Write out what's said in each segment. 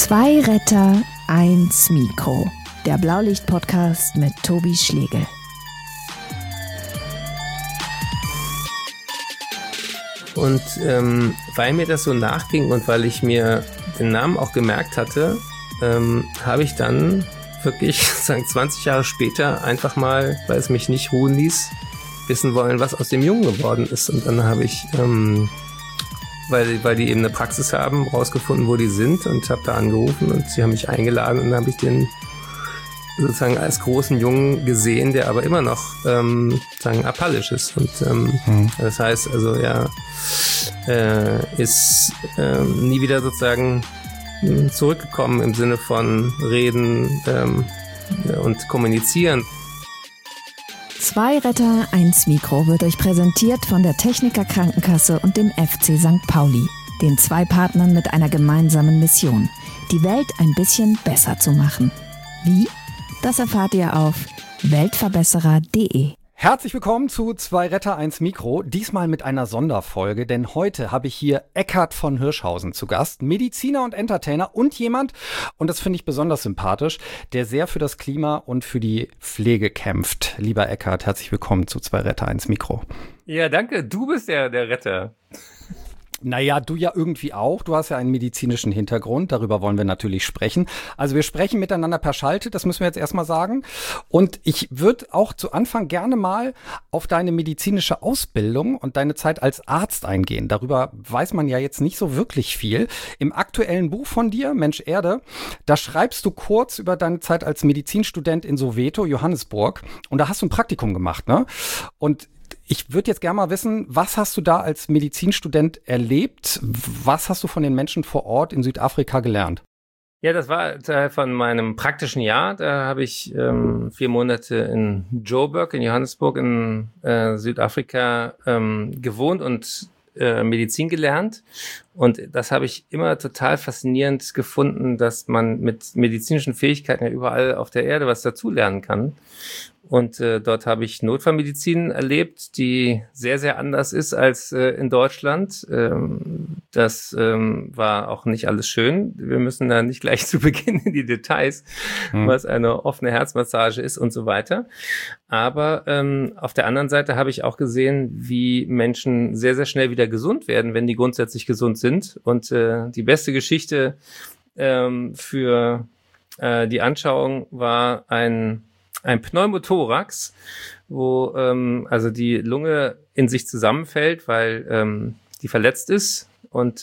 Zwei Retter, eins Mikro. Der Blaulicht-Podcast mit Tobi Schlegel. Und weil mir das so nachging und weil ich mir den Namen auch gemerkt hatte, habe ich dann wirklich 20 Jahre später einfach mal, weil es mich nicht ruhen ließ, wissen wollen, was aus dem Jungen geworden ist. Und dann habe ich, weil die eben eine Praxis haben, rausgefunden, wo die sind, und habe da angerufen und sie haben mich eingeladen, und dann habe ich den sozusagen als großen Jungen gesehen, der aber immer noch sozusagen apallisch ist. Und das heißt, also er ist nie wieder sozusagen zurückgekommen im Sinne von Reden und Kommunizieren. Zwei Retter, eins Mikro wird euch präsentiert von der Techniker Krankenkasse und dem FC St. Pauli, den zwei Partnern mit einer gemeinsamen Mission, die Welt ein bisschen besser zu machen. Wie? Das erfahrt ihr auf weltverbesserer.de. Herzlich willkommen zu Zwei Retter, eins Mikro, diesmal mit einer Sonderfolge, denn heute habe ich hier Eckhard von Hirschhausen zu Gast, Mediziner und Entertainer und jemand, und das finde ich besonders sympathisch, der sehr für das Klima und für die Pflege kämpft. Lieber Eckhard, herzlich willkommen zu Zwei Retter, eins Mikro. Ja, danke, du bist der Retter. Naja, du ja irgendwie auch. Du hast ja einen medizinischen Hintergrund. Darüber wollen wir natürlich sprechen. Also wir sprechen miteinander per Schalte, das müssen wir jetzt erstmal sagen. Und ich würde auch zu Anfang gerne mal auf deine medizinische Ausbildung und deine Zeit als Arzt eingehen. Darüber weiß man ja jetzt nicht so wirklich viel. Im aktuellen Buch von dir, Mensch Erde, da schreibst du kurz über deine Zeit als Medizinstudent in Soweto, Johannesburg. Und da hast du ein Praktikum gemacht, ne? Und ich würde jetzt gerne mal wissen, was hast du da als Medizinstudent erlebt? Was hast du von den Menschen vor Ort in Südafrika gelernt? Ja, das war Teil von meinem praktischen Jahr. Da habe ich 4 Monate in Joburg, in Johannesburg, in Südafrika gewohnt und Medizin gelernt. Und das habe ich immer total faszinierend gefunden, dass man mit medizinischen Fähigkeiten ja überall auf der Erde was dazulernen kann. Und dort habe ich Notfallmedizin erlebt, die sehr, sehr anders ist als in Deutschland. Das war auch nicht alles schön. Wir müssen da nicht gleich zu Beginn in die Details, was eine offene Herzmassage ist und so weiter. Aber auf der anderen Seite habe ich auch gesehen, wie Menschen sehr, sehr schnell wieder gesund werden, wenn die grundsätzlich gesund sind. Und die beste Geschichte für die Anschauung war ein Pneumothorax, wo also die Lunge in sich zusammenfällt, weil die verletzt ist. Und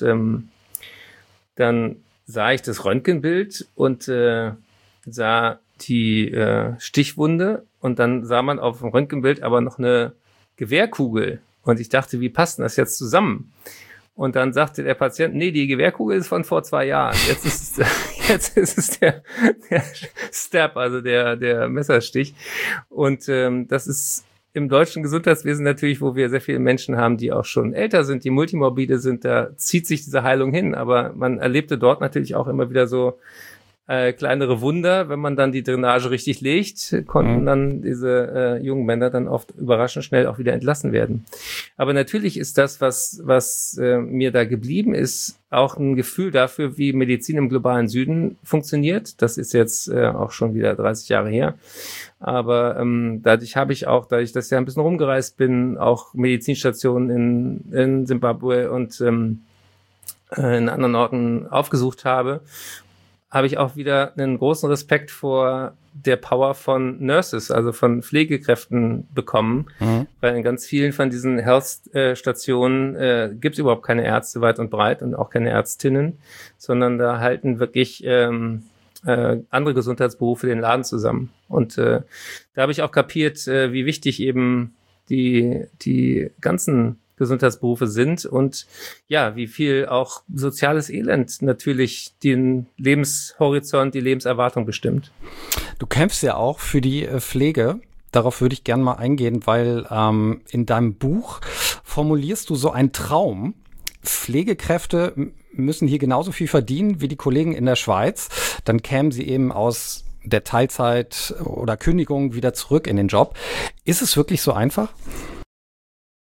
dann sah ich das Röntgenbild und sah die Stichwunde, und dann sah man auf dem Röntgenbild aber noch eine Gewehrkugel. Und ich dachte, wie passt denn das jetzt zusammen? Und dann sagte der Patient, nee, die Gewehrkugel ist von vor 2 Jahren. Jetzt ist es der Stab, also der Messerstich. Und das ist im deutschen Gesundheitswesen natürlich, wo wir sehr viele Menschen haben, die auch schon älter sind, die multimorbide sind, da zieht sich diese Heilung hin. Aber man erlebte dort natürlich auch immer wieder so kleinere Wunder. Wenn man dann die Drainage richtig legt, konnten dann diese jungen Männer dann oft überraschend schnell auch wieder entlassen werden. Aber natürlich ist das, was mir da geblieben ist, auch ein Gefühl dafür, wie Medizin im globalen Süden funktioniert. Das ist jetzt auch schon wieder 30 Jahre her. Aber dadurch, dass ich ja ein bisschen rumgereist bin, auch Medizinstationen in Zimbabwe und in anderen Orten aufgesucht habe ich auch wieder einen großen Respekt vor der Power von Nurses, also von Pflegekräften bekommen, weil in ganz vielen von diesen Health-Stationen gibt es überhaupt keine Ärzte weit und breit und auch keine Ärztinnen, sondern da halten wirklich andere Gesundheitsberufe den Laden zusammen. Und da habe ich auch kapiert, wie wichtig eben die ganzen Gesundheitsberufe sind und ja, wie viel auch soziales Elend natürlich den Lebenshorizont, die Lebenserwartung bestimmt. Du kämpfst ja auch für die Pflege. Darauf würde ich gerne mal eingehen, weil in deinem Buch formulierst du so einen Traum. Pflegekräfte müssen hier genauso viel verdienen wie die Kollegen in der Schweiz. Dann kämen sie eben aus der Teilzeit oder Kündigung wieder zurück in den Job. Ist es wirklich so einfach?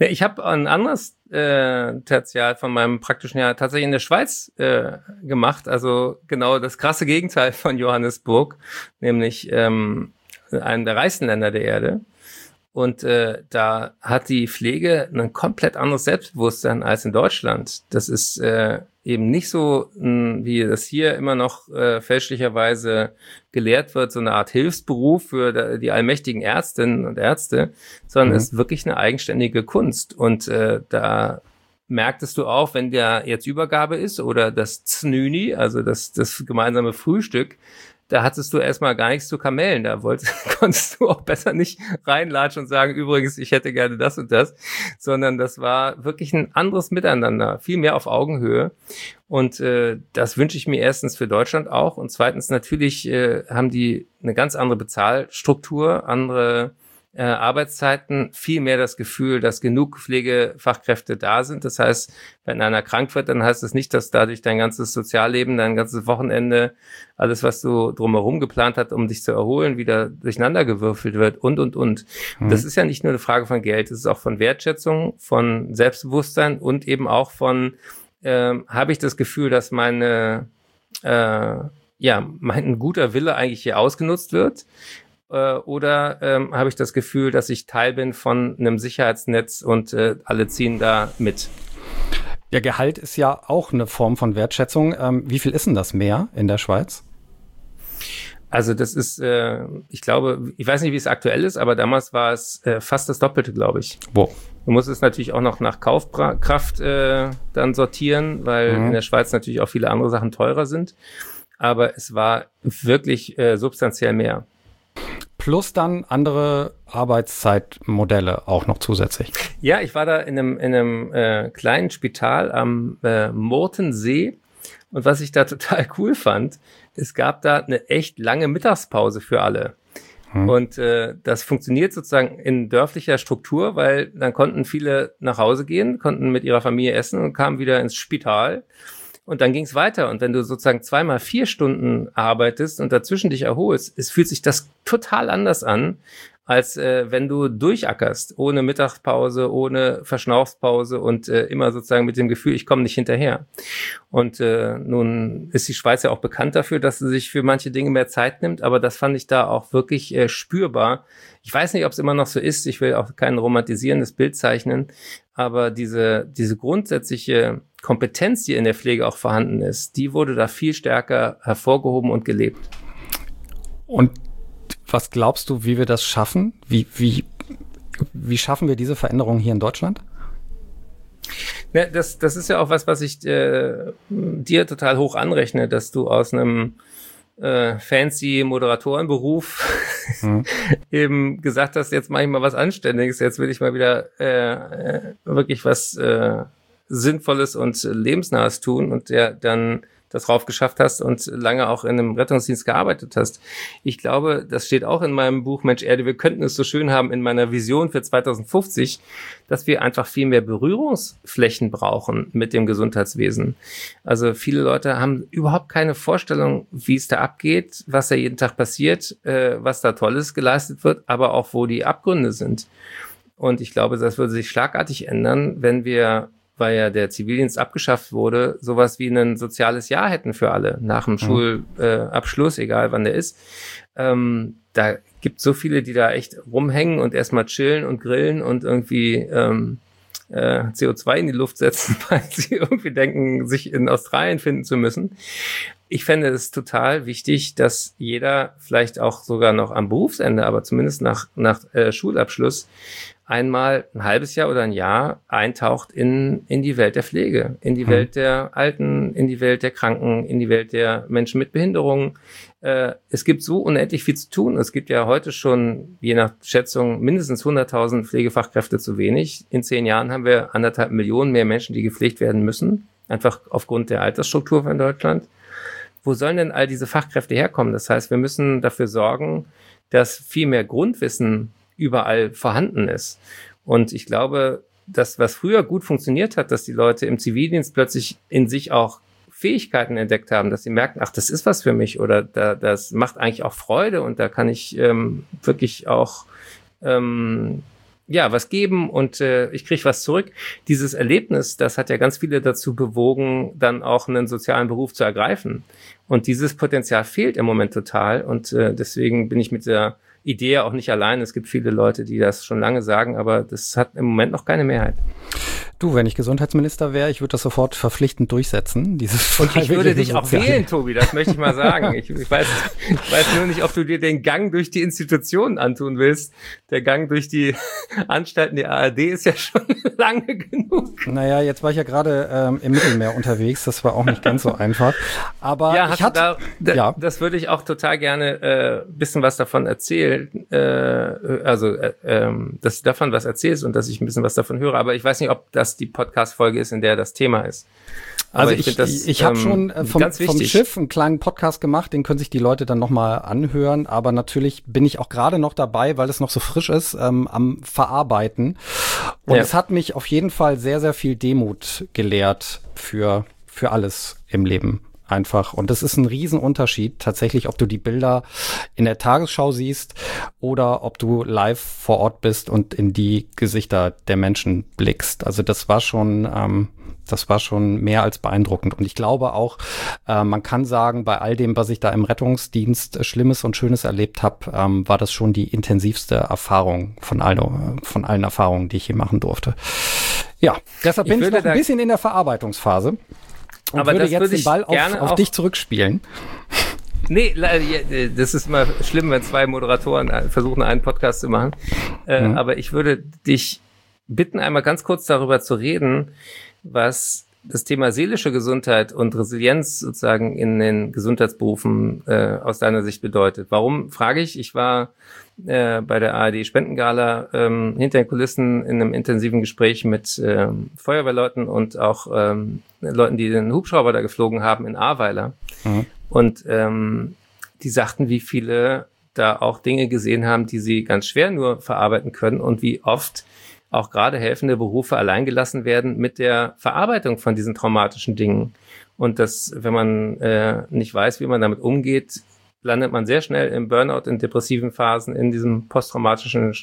Ja, ich habe ein anderes Tertial von meinem praktischen Jahr tatsächlich in der Schweiz gemacht. Also genau das krasse Gegenteil von Johannesburg, nämlich einem der reichsten Länder der Erde. Und da hat die Pflege ein komplett anderes Selbstbewusstsein als in Deutschland. Das ist eben nicht so, wie das hier immer noch fälschlicherweise gelehrt wird, so eine Art Hilfsberuf für die allmächtigen Ärztinnen und Ärzte, sondern es ist wirklich eine eigenständige Kunst. Und da merktest du auch, wenn der jetzt Übergabe ist oder das Znüni, also das gemeinsame Frühstück, da hattest du erstmal gar nichts zu kamellen. Da konntest du auch besser nicht reinlatschen und sagen, übrigens, ich hätte gerne das und das, sondern das war wirklich ein anderes Miteinander, viel mehr auf Augenhöhe. Und das wünsche ich mir erstens für Deutschland auch. Und zweitens natürlich haben die eine ganz andere Bezahlstruktur, andere Arbeitszeiten, viel mehr das Gefühl, dass genug Pflegefachkräfte da sind. Das heißt, wenn einer krank wird, dann heißt es nicht, dass dadurch dein ganzes Sozialleben, dein ganzes Wochenende, alles, was du drumherum geplant hast, um dich zu erholen, wieder durcheinandergewürfelt wird und. Das ist ja nicht nur eine Frage von Geld, es ist auch von Wertschätzung, von Selbstbewusstsein und eben auch von, habe ich das Gefühl, dass mein guter Wille eigentlich hier ausgenutzt wird? Oder habe ich das Gefühl, dass ich Teil bin von einem Sicherheitsnetz und alle ziehen da mit? Der Gehalt ist ja auch eine Form von Wertschätzung. Wie viel ist denn das mehr in der Schweiz? Also das ist, ich glaube, ich weiß nicht, wie es aktuell ist, aber damals war es fast das Doppelte, glaube ich. Wow. Du musst es natürlich auch noch nach Kaufkraft dann sortieren, weil in der Schweiz natürlich auch viele andere Sachen teurer sind. Aber es war wirklich substanziell mehr. Plus dann andere Arbeitszeitmodelle auch noch zusätzlich. Ja, ich war da in einem kleinen Spital am Murtensee und was ich da total cool fand, es gab da eine echt lange Mittagspause für alle. Und das funktioniert sozusagen in dörflicher Struktur, weil dann konnten viele nach Hause gehen, konnten mit ihrer Familie essen und kamen wieder ins Spital. Und dann ging es weiter. Und wenn du sozusagen 2x4 Stunden arbeitest und dazwischen dich erholst, fühlt sich das total anders an, als wenn du durchackerst, ohne Mittagspause, ohne Verschnaufspause und immer sozusagen mit dem Gefühl, ich komme nicht hinterher. Und nun ist die Schweiz ja auch bekannt dafür, dass sie sich für manche Dinge mehr Zeit nimmt, aber das fand ich da auch wirklich spürbar. Ich weiß nicht, ob es immer noch so ist, ich will auch kein romantisierendes Bild zeichnen, aber diese grundsätzliche Kompetenz, die in der Pflege auch vorhanden ist, die wurde da viel stärker hervorgehoben und gelebt. Und was glaubst du, wie wir das schaffen? Wie schaffen wir diese Veränderung hier in Deutschland? Ja, das ist ja auch was ich dir total hoch anrechne, dass du aus einem fancy Moderatorenberuf eben gesagt hast, jetzt mache ich mal was Anständiges, jetzt will ich mal wieder wirklich was Sinnvolles und Lebensnahes tun und der dann das drauf geschafft hast und lange auch in einem Rettungsdienst gearbeitet hast. Ich glaube, das steht auch in meinem Buch Mensch Erde, wir könnten es so schön haben in meiner Vision für 2050, dass wir einfach viel mehr Berührungsflächen brauchen mit dem Gesundheitswesen. Also viele Leute haben überhaupt keine Vorstellung, wie es da abgeht, was da jeden Tag passiert, was da Tolles geleistet wird, aber auch wo die Abgründe sind. Und ich glaube, das würde sich schlagartig ändern, wenn wir, weil ja der Zivildienst abgeschafft wurde, sowas wie ein soziales Jahr hätten für alle nach dem Schulabschluss, egal wann der ist. Da gibt es so viele, die da echt rumhängen und erstmal chillen und grillen und irgendwie CO2 in die Luft setzen, weil sie irgendwie denken, sich in Australien finden zu müssen. Ich fände es total wichtig, dass jeder vielleicht auch sogar noch am Berufsende, aber zumindest nach Schulabschluss einmal ein halbes Jahr oder ein Jahr eintaucht in die Welt der Pflege, in die Welt der Alten, in die Welt der Kranken, in die Welt der Menschen mit Behinderungen. Es gibt so unendlich viel zu tun. Es gibt ja heute schon, je nach Schätzung, mindestens 100.000 Pflegefachkräfte zu wenig. In 10 Jahren haben wir 1,5 Millionen mehr Menschen, die gepflegt werden müssen, einfach aufgrund der Altersstruktur von Deutschland. Wo sollen denn all diese Fachkräfte herkommen? Das heißt, wir müssen dafür sorgen, dass viel mehr Grundwissen überall vorhanden ist. Und ich glaube, das, was früher gut funktioniert hat, dass die Leute im Zivildienst plötzlich in sich auch Fähigkeiten entdeckt haben, dass sie merken, ach, das ist was für mich oder das macht eigentlich auch Freude und da kann ich wirklich auch was geben und ich kriege was zurück. Dieses Erlebnis, das hat ja ganz viele dazu bewogen, dann auch einen sozialen Beruf zu ergreifen. Und dieses Potenzial fehlt im Moment total. Und deswegen bin ich mit der Idee auch nicht allein. Es gibt viele Leute, die das schon lange sagen, aber das hat im Moment noch keine Mehrheit. Du, wenn ich Gesundheitsminister wäre, ich würde das sofort verpflichtend durchsetzen. Und ich würde dich auch wählen, Tobi, das möchte ich mal sagen. Ich weiß nur nicht, ob du dir den Gang durch die Institutionen antun willst. Der Gang durch die Anstalten der ARD ist ja schon lange genug. Naja, jetzt war ich ja gerade im Mittelmeer unterwegs. Das war auch nicht ganz so einfach. Aber ja, das würde ich auch total gerne bisschen was davon erzählen. Dass du davon was erzählst und dass ich ein bisschen was davon höre. Aber ich weiß nicht, ob das die Podcast-Folge ist, in der das Thema ist. Aber also ich habe schon vom Schiff einen kleinen Podcast gemacht, den können sich die Leute dann nochmal anhören. Aber natürlich bin ich auch gerade noch dabei, weil es noch so frisch ist, am Verarbeiten. Und es hat mich auf jeden Fall sehr, sehr viel Demut gelehrt für alles im Leben. Einfach. Und das ist ein Riesenunterschied tatsächlich, ob du die Bilder in der Tagesschau siehst oder ob du live vor Ort bist und in die Gesichter der Menschen blickst. Also das war schon mehr als beeindruckend. Und ich glaube auch, man kann sagen, bei all dem, was ich da im Rettungsdienst Schlimmes und Schönes erlebt habe, war das schon die intensivste Erfahrung von allen Erfahrungen, die ich je machen durfte. Ja, deshalb bin ich noch ein bisschen in der Verarbeitungsphase. Und aber würde jetzt den Ball auf dich zurückspielen. Nee, das ist immer schlimm, wenn zwei Moderatoren versuchen, einen Podcast zu machen. Aber ich würde dich bitten, einmal ganz kurz darüber zu reden, was das Thema seelische Gesundheit und Resilienz sozusagen in den Gesundheitsberufen aus deiner Sicht bedeutet. Warum, frage ich? Ich war bei der ARD-Spendengala hinter den Kulissen in einem intensiven Gespräch mit Feuerwehrleuten und auch Leuten, die den Hubschrauber da geflogen haben in Ahrweiler. Mhm. Und die sagten, wie viele da auch Dinge gesehen haben, die sie ganz schwer nur verarbeiten können und wie oft auch gerade helfende Berufe alleingelassen werden mit der Verarbeitung von diesen traumatischen Dingen. Und dass, wenn man nicht weiß, wie man damit umgeht, landet man sehr schnell im Burnout, in depressiven Phasen, in diesem posttraumatischen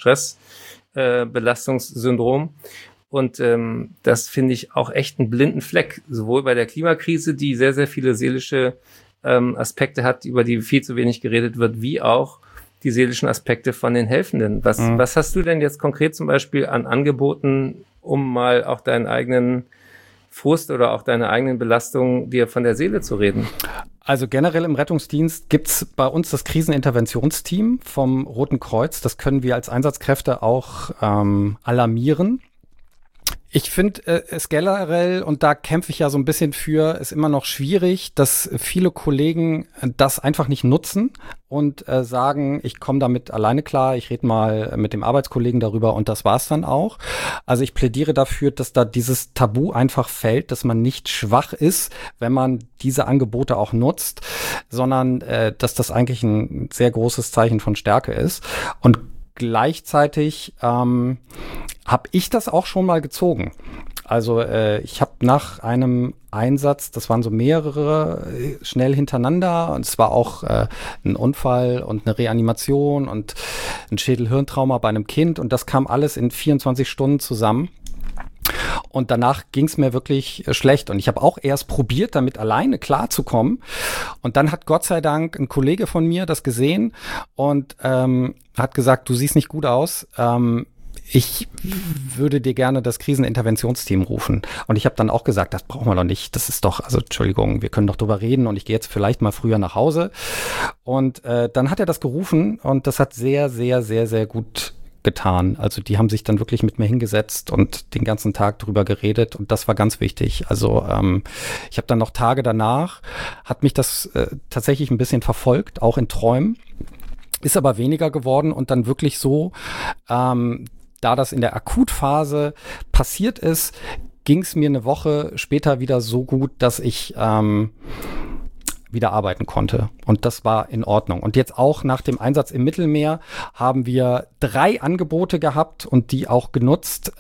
Stressbelastungssyndrom. Und das finde ich auch echt einen blinden Fleck, sowohl bei der Klimakrise, die sehr, sehr viele seelische Aspekte hat, über die viel zu wenig geredet wird, wie auch die seelischen Aspekte von den Helfenden. Was hast du denn jetzt konkret zum Beispiel an Angeboten, um mal auch deinen eigenen Frust oder auch deine eigenen Belastungen dir von der Seele zu reden? Also generell im Rettungsdienst gibt's bei uns das Kriseninterventionsteam vom Roten Kreuz. Das können wir als Einsatzkräfte auch alarmieren. Ich finde es generell, und da kämpfe ich ja so ein bisschen für, ist immer noch schwierig, dass viele Kollegen das einfach nicht nutzen und sagen, ich komme damit alleine klar, ich rede mal mit dem Arbeitskollegen darüber und das war's dann auch. Also ich plädiere dafür, dass da dieses Tabu einfach fällt, dass man nicht schwach ist, wenn man diese Angebote auch nutzt, sondern dass das eigentlich ein sehr großes Zeichen von Stärke ist. Und gleichzeitig habe ich das auch schon mal gezogen. Also ich habe nach einem Einsatz, das waren so mehrere schnell hintereinander und es war auch ein Unfall und eine Reanimation und ein Schädelhirntrauma bei einem Kind und das kam alles in 24 Stunden zusammen. Und danach ging es mir wirklich schlecht. Und ich habe auch erst probiert, damit alleine klarzukommen. Und dann hat Gott sei Dank ein Kollege von mir das gesehen und hat gesagt, du siehst nicht gut aus. Ich würde dir gerne das Kriseninterventionsteam rufen. Und ich habe dann auch gesagt, das brauchen wir doch nicht. Das ist doch, also Entschuldigung, wir können doch drüber reden und ich gehe jetzt vielleicht mal früher nach Hause. Und dann hat er das gerufen und das hat sehr, sehr, sehr, sehr gut getan. Also die haben sich dann wirklich mit mir hingesetzt und den ganzen Tag drüber geredet und das war ganz wichtig. Also ich habe dann noch Tage danach, hat mich das tatsächlich ein bisschen verfolgt, auch in Träumen, ist aber weniger geworden und dann wirklich so, da das in der Akutphase passiert ist, ging es mir eine Woche später wieder so gut, dass ich wieder arbeiten konnte. Und das war in Ordnung. Und jetzt auch nach dem Einsatz im Mittelmeer haben wir 3 Angebote gehabt und die auch genutzt,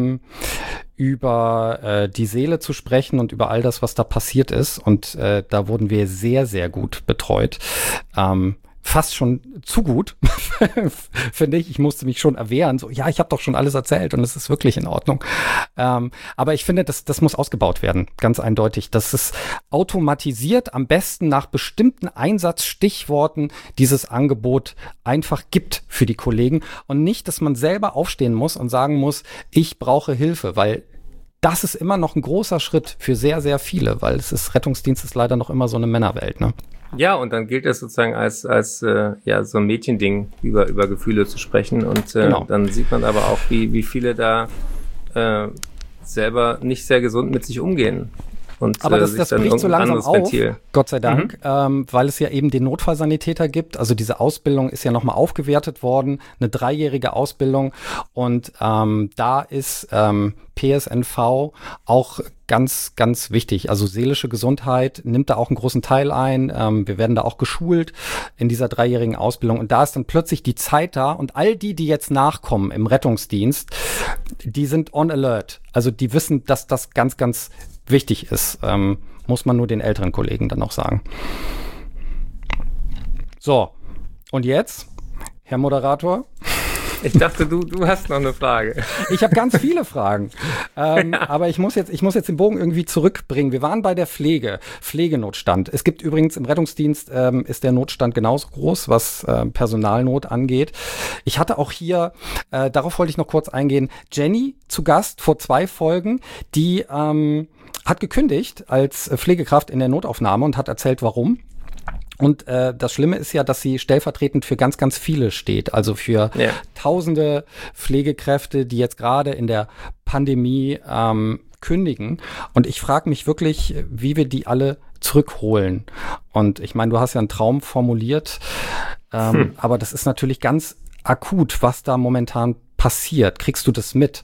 über die Seele zu sprechen und über all das, was da passiert ist. Und da wurden wir sehr, sehr gut betreut. fast schon zu gut, finde ich. Ich musste mich schon erwehren. So, ja, ich habe doch schon alles erzählt und es ist wirklich in Ordnung. Aber ich finde, das muss ausgebaut werden, ganz eindeutig. Dass es automatisiert am besten nach bestimmten Einsatzstichworten dieses Angebot einfach gibt für die Kollegen und nicht, dass man selber aufstehen muss und sagen muss, ich brauche Hilfe, weil das ist immer noch ein großer Schritt für sehr, sehr viele, weil Rettungsdienst ist leider noch immer so eine Männerwelt, ne? Ja, und dann gilt es sozusagen als ja, so ein Mädchending, über Gefühle zu sprechen. Und Genau. Dann sieht man aber auch, wie viele da selber nicht sehr gesund mit sich umgehen. Und, aber das bricht so langsam auf, Ventil. Gott sei Dank, weil es ja eben den Notfallsanitäter gibt. Also diese Ausbildung ist ja nochmal aufgewertet worden, eine 3-jährige Ausbildung. Und da ist PSNV auch ganz, ganz wichtig. Also seelische Gesundheit nimmt da auch einen großen Teil ein. Wir werden da auch geschult in dieser 3-jährigen Ausbildung. Und da ist dann plötzlich die Zeit da. Und all die jetzt nachkommen im Rettungsdienst, die sind on alert. Also die wissen, dass das ganz, ganz wichtig ist, muss man nur den älteren Kollegen dann noch sagen. So, und jetzt, Herr Moderator? Ich dachte, du hast noch eine Frage. Ich habe ganz viele Fragen, aber ich muss jetzt den Bogen irgendwie zurückbringen. Wir waren bei der Pflegenotstand. Es gibt übrigens im Rettungsdienst ist der Notstand genauso groß, was Personalnot angeht. Ich hatte auch hier, darauf wollte ich noch kurz eingehen, Jenny zu Gast vor 2 Folgen, die hat gekündigt als Pflegekraft in der Notaufnahme und hat erzählt, warum. Und das Schlimme ist ja, dass sie stellvertretend für ganz, ganz viele steht. Also für tausende Pflegekräfte, die jetzt gerade in der Pandemie kündigen. Und ich frage mich wirklich, wie wir die alle zurückholen. Und ich meine, du hast ja einen Traum formuliert, aber das ist natürlich ganz akut, was da momentan passiert. Kriegst du das mit?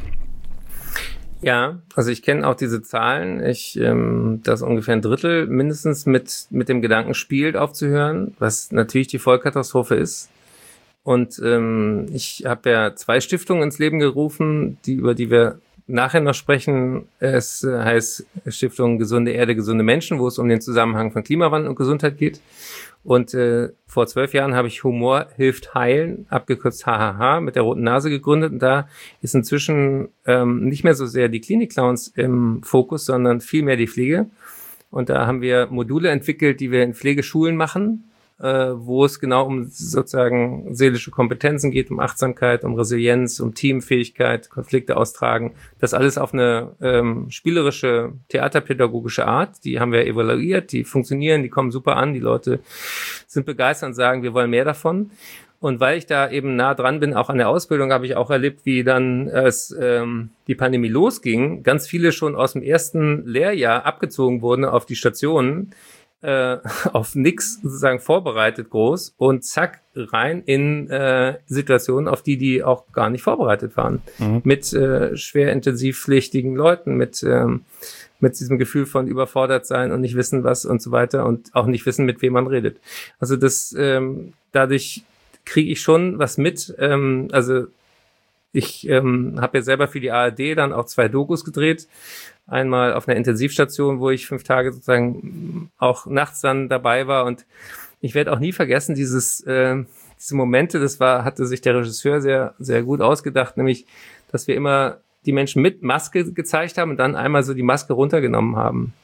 Ja, also ich kenne auch diese Zahlen. Dass ungefähr ein Drittel mindestens mit dem Gedanken spielt, aufzuhören, was natürlich die Vollkatastrophe ist. Und ich habe ja 2 Stiftungen ins Leben gerufen, über die wir nachher noch sprechen. Es heißt Stiftung Gesunde Erde, gesunde Menschen, wo es um den Zusammenhang von Klimawandel und Gesundheit geht. Und vor 12 Jahren habe ich Humor hilft heilen, abgekürzt HHH, mit der roten Nase gegründet. Und da ist inzwischen nicht mehr so sehr die Klinik-Clowns im Fokus, sondern viel mehr die Pflege. Und da haben wir Module entwickelt, die wir in Pflegeschulen machen, wo es genau um sozusagen seelische Kompetenzen geht, um Achtsamkeit, um Resilienz, um Teamfähigkeit, Konflikte austragen. Das alles auf eine spielerische, theaterpädagogische Art. Die haben wir evaluiert, die funktionieren, die kommen super an, die Leute sind begeistert und sagen, wir wollen mehr davon. Und weil ich da eben nah dran bin, auch an der Ausbildung, habe ich auch erlebt, wie dann, als die Pandemie losging, ganz viele schon aus dem ersten Lehrjahr abgezogen wurden auf die Stationen, auf nix sozusagen vorbereitet groß und zack rein in Situationen, auf die auch gar nicht vorbereitet waren. Mit schwer intensivpflichtigen Leuten, mit diesem Gefühl von überfordert sein und nicht wissen was und so weiter und auch nicht wissen, mit wem man redet. Also dadurch kriege ich schon was mit. Also ich habe ja selber für die ARD dann auch 2 Dokus gedreht. Einmal auf einer Intensivstation, wo ich 5 Tage sozusagen auch nachts dann dabei war. Und ich werde auch nie vergessen, diese Momente, hatte sich der Regisseur sehr, sehr gut ausgedacht, nämlich, dass wir immer die Menschen mit Maske gezeigt haben und dann einmal so die Maske runtergenommen haben.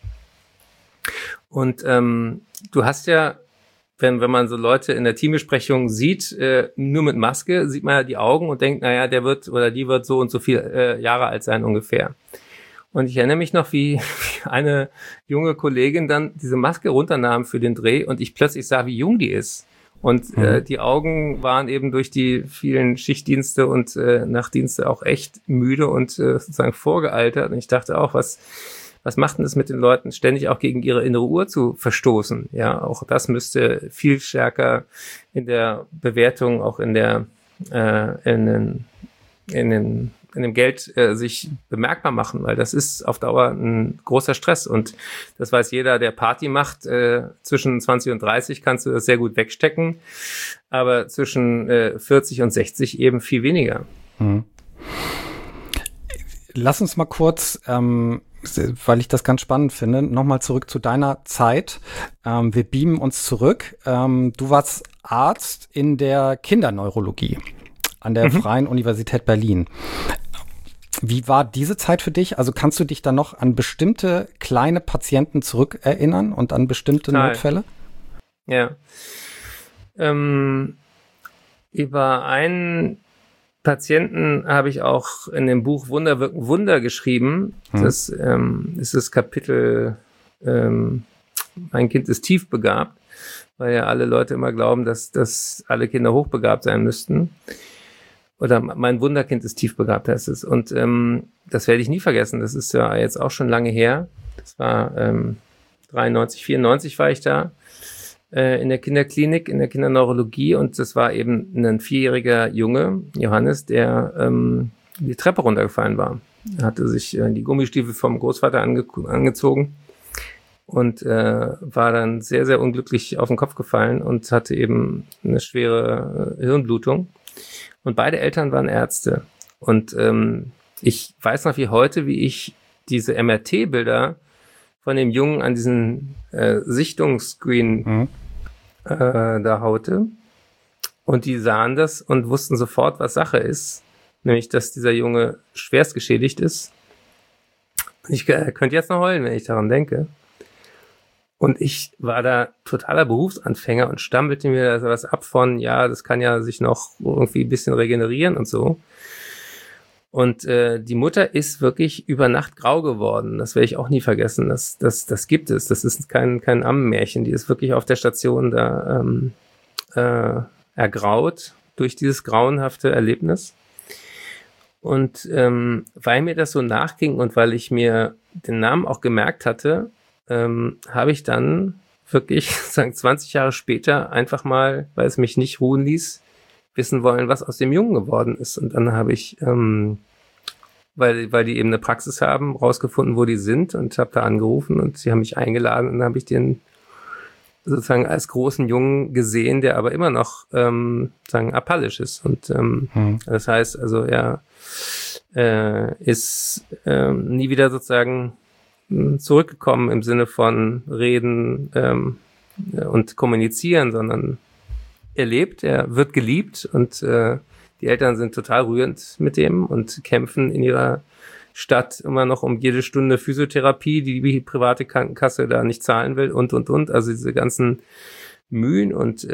Und du hast ja, wenn man so Leute in der Teambesprechung sieht, nur mit Maske, sieht man ja die Augen und denkt, naja, der wird oder die wird so und so viel Jahre alt sein ungefähr. Und ich erinnere mich noch, wie eine junge Kollegin dann diese Maske runternahm für den Dreh und ich plötzlich sah, wie jung die ist. Und die Augen waren eben durch die vielen Schichtdienste und Nachtdienste auch echt müde und sozusagen vorgealtert. Und ich dachte auch, was macht denn das mit den Leuten, ständig auch gegen ihre innere Uhr zu verstoßen? Ja, auch das müsste viel stärker in der Bewertung, auch in dem Geld sich bemerkbar machen, weil das ist auf Dauer ein großer Stress und das weiß jeder, der Party macht, zwischen 20 und 30 kannst du das sehr gut wegstecken, aber zwischen 40 und 60 eben viel weniger. Lass uns mal kurz weil ich das ganz spannend finde, nochmal zurück zu deiner Zeit. Wir beamen uns zurück. Du warst Arzt in der Kinderneurologie an der Freien Universität Berlin. Wie war diese Zeit für dich? Also kannst du dich da noch an bestimmte kleine Patienten zurückerinnern und an bestimmte Notfälle? Ja. Über einen Patienten habe ich auch in dem Buch Wunder wirken Wunder geschrieben. Das ist das Kapitel Mein Kind ist tiefbegabt, weil ja alle Leute immer glauben, dass alle Kinder hochbegabt sein müssten. Oder mein Wunderkind ist tiefbegabt, heißt es. Und das werde ich nie vergessen. Das ist ja jetzt auch schon lange her. Das war 93, 94 war ich da in der Kinderklinik, in der Kinderneurologie. Und das war eben ein 4-jähriger Junge, Johannes, der die Treppe runtergefallen war. Er hatte sich die Gummistiefel vom Großvater angezogen und war dann sehr, sehr unglücklich auf den Kopf gefallen und hatte eben eine schwere Hirnblutung. Und beide Eltern waren Ärzte. Und ich weiß noch wie heute, wie ich diese MRT-Bilder von dem Jungen an diesen Sichtungsscreen da haute. Und die sahen das und wussten sofort, was Sache ist. Nämlich, dass dieser Junge schwerst geschädigt ist. Und ich könnte jetzt noch heulen, wenn ich daran denke. Und ich war da totaler Berufsanfänger und stammelte mir da was ab von, ja, das kann ja sich noch irgendwie ein bisschen regenerieren und so. Und die Mutter ist wirklich über Nacht grau geworden. Das werde ich auch nie vergessen. Das gibt es. Das ist kein Ammenmärchen. Die ist wirklich auf der Station da ergraut durch dieses grauenhafte Erlebnis. Und weil mir das so nachging und weil ich mir den Namen auch gemerkt hatte, habe ich dann wirklich, sagen 20 Jahre später, einfach mal, weil es mich nicht ruhen ließ, wissen wollen, was aus dem Jungen geworden ist. Und dann habe ich, weil die eben eine Praxis haben, rausgefunden, wo die sind und habe da angerufen und sie haben mich eingeladen und dann habe ich den sozusagen als großen Jungen gesehen, der aber immer noch sagen apallisch ist. Und das heißt, also er ist nie wieder sozusagen zurückgekommen im Sinne von reden und kommunizieren, sondern er lebt, er wird geliebt und die Eltern sind total rührend mit dem und kämpfen in ihrer Stadt immer noch um jede Stunde Physiotherapie, die private Krankenkasse da nicht zahlen will und. Also diese ganzen Mühen und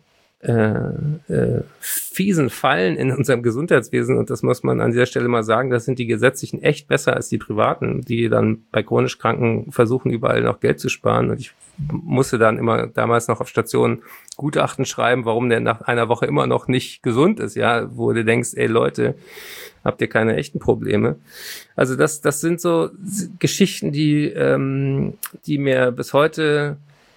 fiesen Fallen in unserem Gesundheitswesen, und das muss man an dieser Stelle mal sagen, das sind die gesetzlichen echt besser als die privaten, die dann bei chronisch Kranken versuchen, überall noch Geld zu sparen. Und ich musste dann immer damals noch auf Stationen Gutachten schreiben, warum der nach einer Woche immer noch nicht gesund ist, ja, wo du denkst, ey Leute, habt ihr keine echten Probleme? Also das sind so Geschichten, die mir bis heute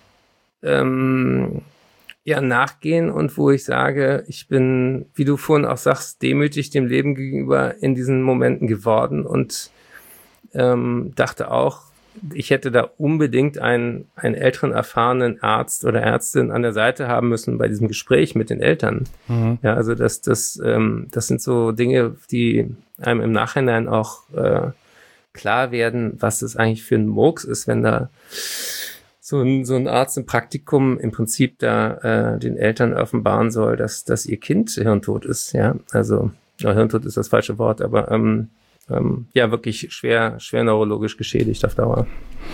nachgehen und wo ich sage, ich bin, wie du vorhin auch sagst, demütig dem Leben gegenüber in diesen Momenten geworden und dachte auch, ich hätte da unbedingt einen älteren, erfahrenen Arzt oder Ärztin an der Seite haben müssen bei diesem Gespräch mit den Eltern. Mhm. Ja, also das sind so Dinge, die einem im Nachhinein auch klar werden, was das eigentlich für ein Murks ist, wenn da so ein Arzt im Praktikum im Prinzip da den Eltern offenbaren soll, dass ihr Kind hirntot ist. Ja, also hirntot ist das falsche Wort, aber wirklich schwer neurologisch geschädigt auf Dauer.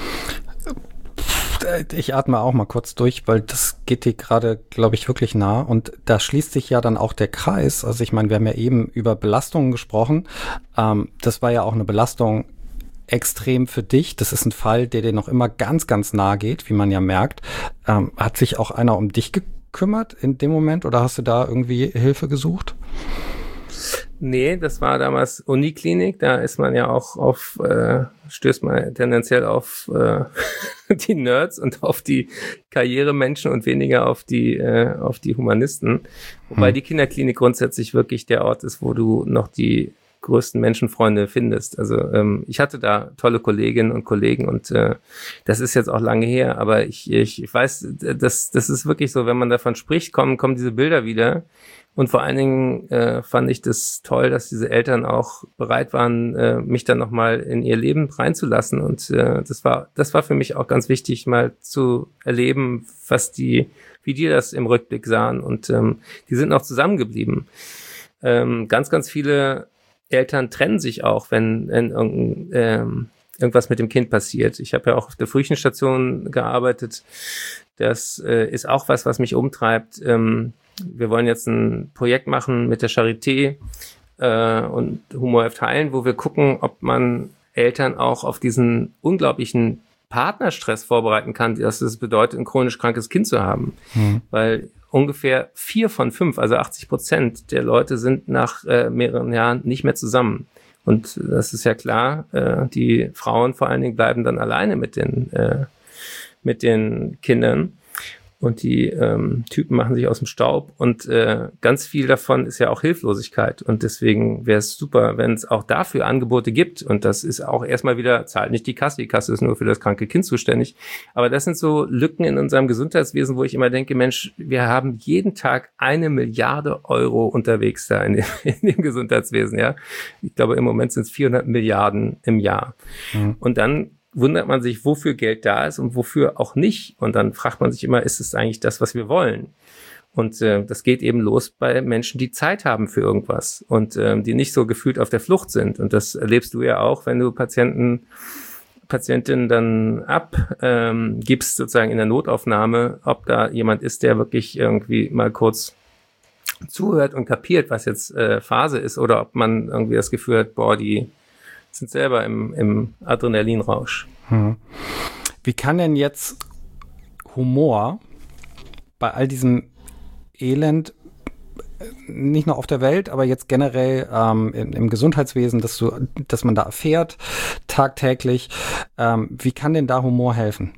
Ich atme auch mal kurz durch, weil das geht dir gerade, glaube ich, wirklich nah. Und da schließt sich ja dann auch der Kreis. Also ich meine, wir haben ja eben über Belastungen gesprochen. Das war ja auch eine Belastung extrem für dich. Das ist ein Fall, der dir noch immer ganz, ganz nahe geht, wie man ja merkt. Hat sich auch einer um dich gekümmert in dem Moment oder hast du da irgendwie Hilfe gesucht? Nee, das war damals Uniklinik. Da ist man ja auch stößt man tendenziell auf die Nerds und auf die Karrieremenschen und weniger auf die Humanisten. Wobei die Kinderklinik grundsätzlich wirklich der Ort ist, wo du noch die größten Menschenfreunde findest. Also ich hatte da tolle Kolleginnen und Kollegen und das ist jetzt auch lange her, aber ich weiß, das ist wirklich so, wenn man davon spricht, kommen diese Bilder wieder. Und vor allen Dingen fand ich das toll, dass diese Eltern auch bereit waren, mich dann nochmal in ihr Leben reinzulassen. Und das war für mich auch ganz wichtig, mal zu erleben, wie die das im Rückblick sahen. Und die sind noch zusammengeblieben. Ganz, ganz viele Eltern trennen sich auch, wenn irgendwas mit dem Kind passiert. Ich habe ja auch auf der Frühchenstation gearbeitet. Das ist auch was mich umtreibt. Wir wollen jetzt ein Projekt machen mit der Charité und Humor hilft heilen, wo wir gucken, ob man Eltern auch auf diesen unglaublichen Partnerstress vorbereiten kann, dass es bedeutet, ein chronisch krankes Kind zu haben. Weil ungefähr 4 von 5, also 80% der Leute sind nach mehreren Jahren nicht mehr zusammen. Und das ist ja klar, die Frauen vor allen Dingen bleiben dann alleine mit den Kindern. Und die Typen machen sich aus dem Staub und ganz viel davon ist ja auch Hilflosigkeit. Und deswegen wäre es super, wenn es auch dafür Angebote gibt. Und das ist auch erstmal wieder, zahlt nicht die Kasse ist nur für das kranke Kind zuständig. Aber das sind so Lücken in unserem Gesundheitswesen, wo ich immer denke, Mensch, wir haben jeden Tag 1 Milliarde Euro unterwegs da in dem Gesundheitswesen. Ja, ich glaube, im Moment sind es 400 Milliarden im Jahr. Und dann wundert man sich, wofür Geld da ist und wofür auch nicht. Und dann fragt man sich immer, ist es eigentlich das, was wir wollen? Und das geht eben los bei Menschen, die Zeit haben für irgendwas und die nicht so gefühlt auf der Flucht sind. Und das erlebst du ja auch, wenn du Patientinnen dann abgibst, sozusagen in der Notaufnahme, ob da jemand ist, der wirklich irgendwie mal kurz zuhört und kapiert, was jetzt Phase ist, oder ob man irgendwie das Gefühl hat, boah, die sind selber im Adrenalinrausch. Wie kann denn jetzt Humor bei all diesem Elend, nicht nur auf der Welt, aber jetzt generell im Gesundheitswesen, dass man da erfährt, tagtäglich, wie kann denn da Humor helfen?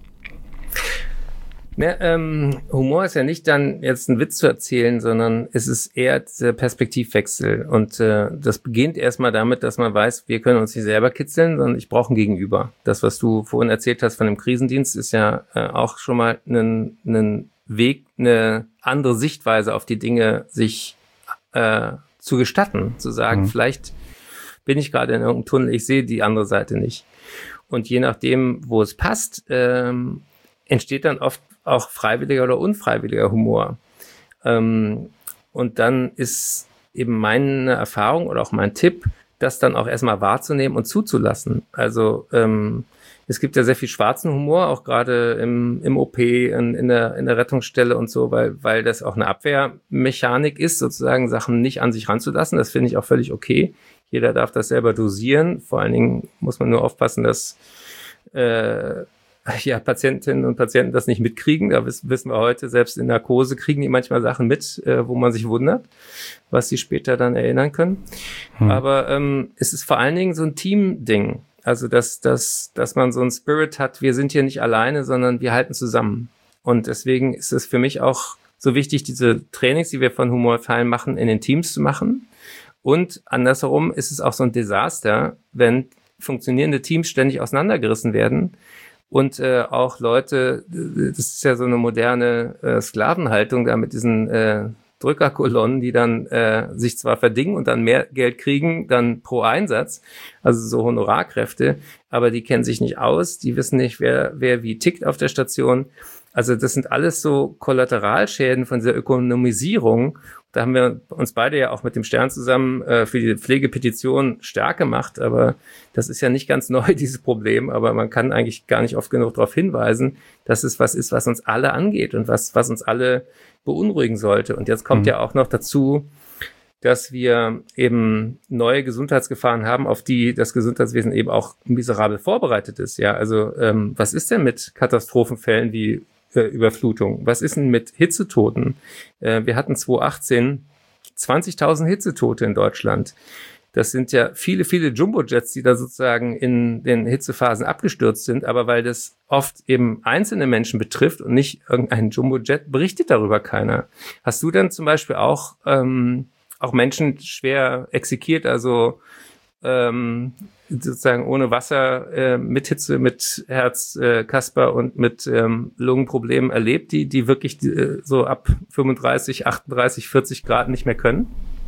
Humor ist ja nicht dann jetzt einen Witz zu erzählen, sondern es ist eher der Perspektivwechsel. Und das beginnt erstmal damit, dass man weiß, wir können uns nicht selber kitzeln, sondern ich brauche ein Gegenüber. Das, was du vorhin erzählt hast von dem Krisendienst, ist ja auch schon mal ein Weg, eine andere Sichtweise auf die Dinge sich zu gestatten. Zu sagen, vielleicht bin ich gerade in irgendeinem Tunnel, ich sehe die andere Seite nicht. Und je nachdem, wo es passt, entsteht dann oft auch freiwilliger oder unfreiwilliger Humor. Und dann ist eben meine Erfahrung oder auch mein Tipp, das dann auch erstmal wahrzunehmen und zuzulassen. Also es gibt ja sehr viel schwarzen Humor, auch gerade im OP, in der Rettungsstelle und so, weil das auch eine Abwehrmechanik ist, sozusagen Sachen nicht an sich ranzulassen. Das finde ich auch völlig okay. Jeder darf das selber dosieren. Vor allen Dingen muss man nur aufpassen, dass Patientinnen und Patienten das nicht mitkriegen. Da wissen wir heute, selbst in Narkose kriegen die manchmal Sachen mit, wo man sich wundert, was sie später dann erinnern können. Aber es ist vor allen Dingen so ein Team-Ding. Also, dass man so einen Spirit hat, wir sind hier nicht alleine, sondern wir halten zusammen. Und deswegen ist es für mich auch so wichtig, diese Trainings, die wir von Humor heilen machen, in den Teams zu machen. Und andersherum ist es auch so ein Desaster, wenn funktionierende Teams ständig auseinandergerissen werden. Und auch Leute, das ist ja so eine moderne Sklavenhaltung da mit diesen Drückerkolonnen, die dann sich zwar verdingen und dann mehr Geld kriegen, dann pro Einsatz, also so Honorarkräfte, aber die kennen sich nicht aus, die wissen nicht, wer wie tickt auf der Station. Also das sind alles so Kollateralschäden von dieser Ökonomisierung. Da haben wir uns beide ja auch mit dem Stern zusammen für die Pflegepetition stark gemacht, aber das ist ja nicht ganz neu, dieses Problem, aber man kann eigentlich gar nicht oft genug darauf hinweisen, dass es was ist, was uns alle angeht und was uns alle beunruhigen sollte. Und jetzt kommt ja auch noch dazu, dass wir eben neue Gesundheitsgefahren haben, auf die das Gesundheitswesen eben auch miserabel vorbereitet ist. Ja, also was ist denn mit Katastrophenfällen wie Überflutung? Was ist denn mit Hitzetoten? Wir hatten 2018 20.000 Hitzetote in Deutschland. Das sind ja viele, viele Jumbojets, die da sozusagen in den Hitzephasen abgestürzt sind. Aber weil das oft eben einzelne Menschen betrifft und nicht irgendein Jumbojet, berichtet darüber keiner. Hast du denn zum Beispiel auch auch Menschen schwer exekiert, also sozusagen ohne Wasser, mit Hitze, mit Herzkasper und mit Lungenproblemen erlebt, die wirklich so ab 35, 38, 40 Grad nicht mehr können?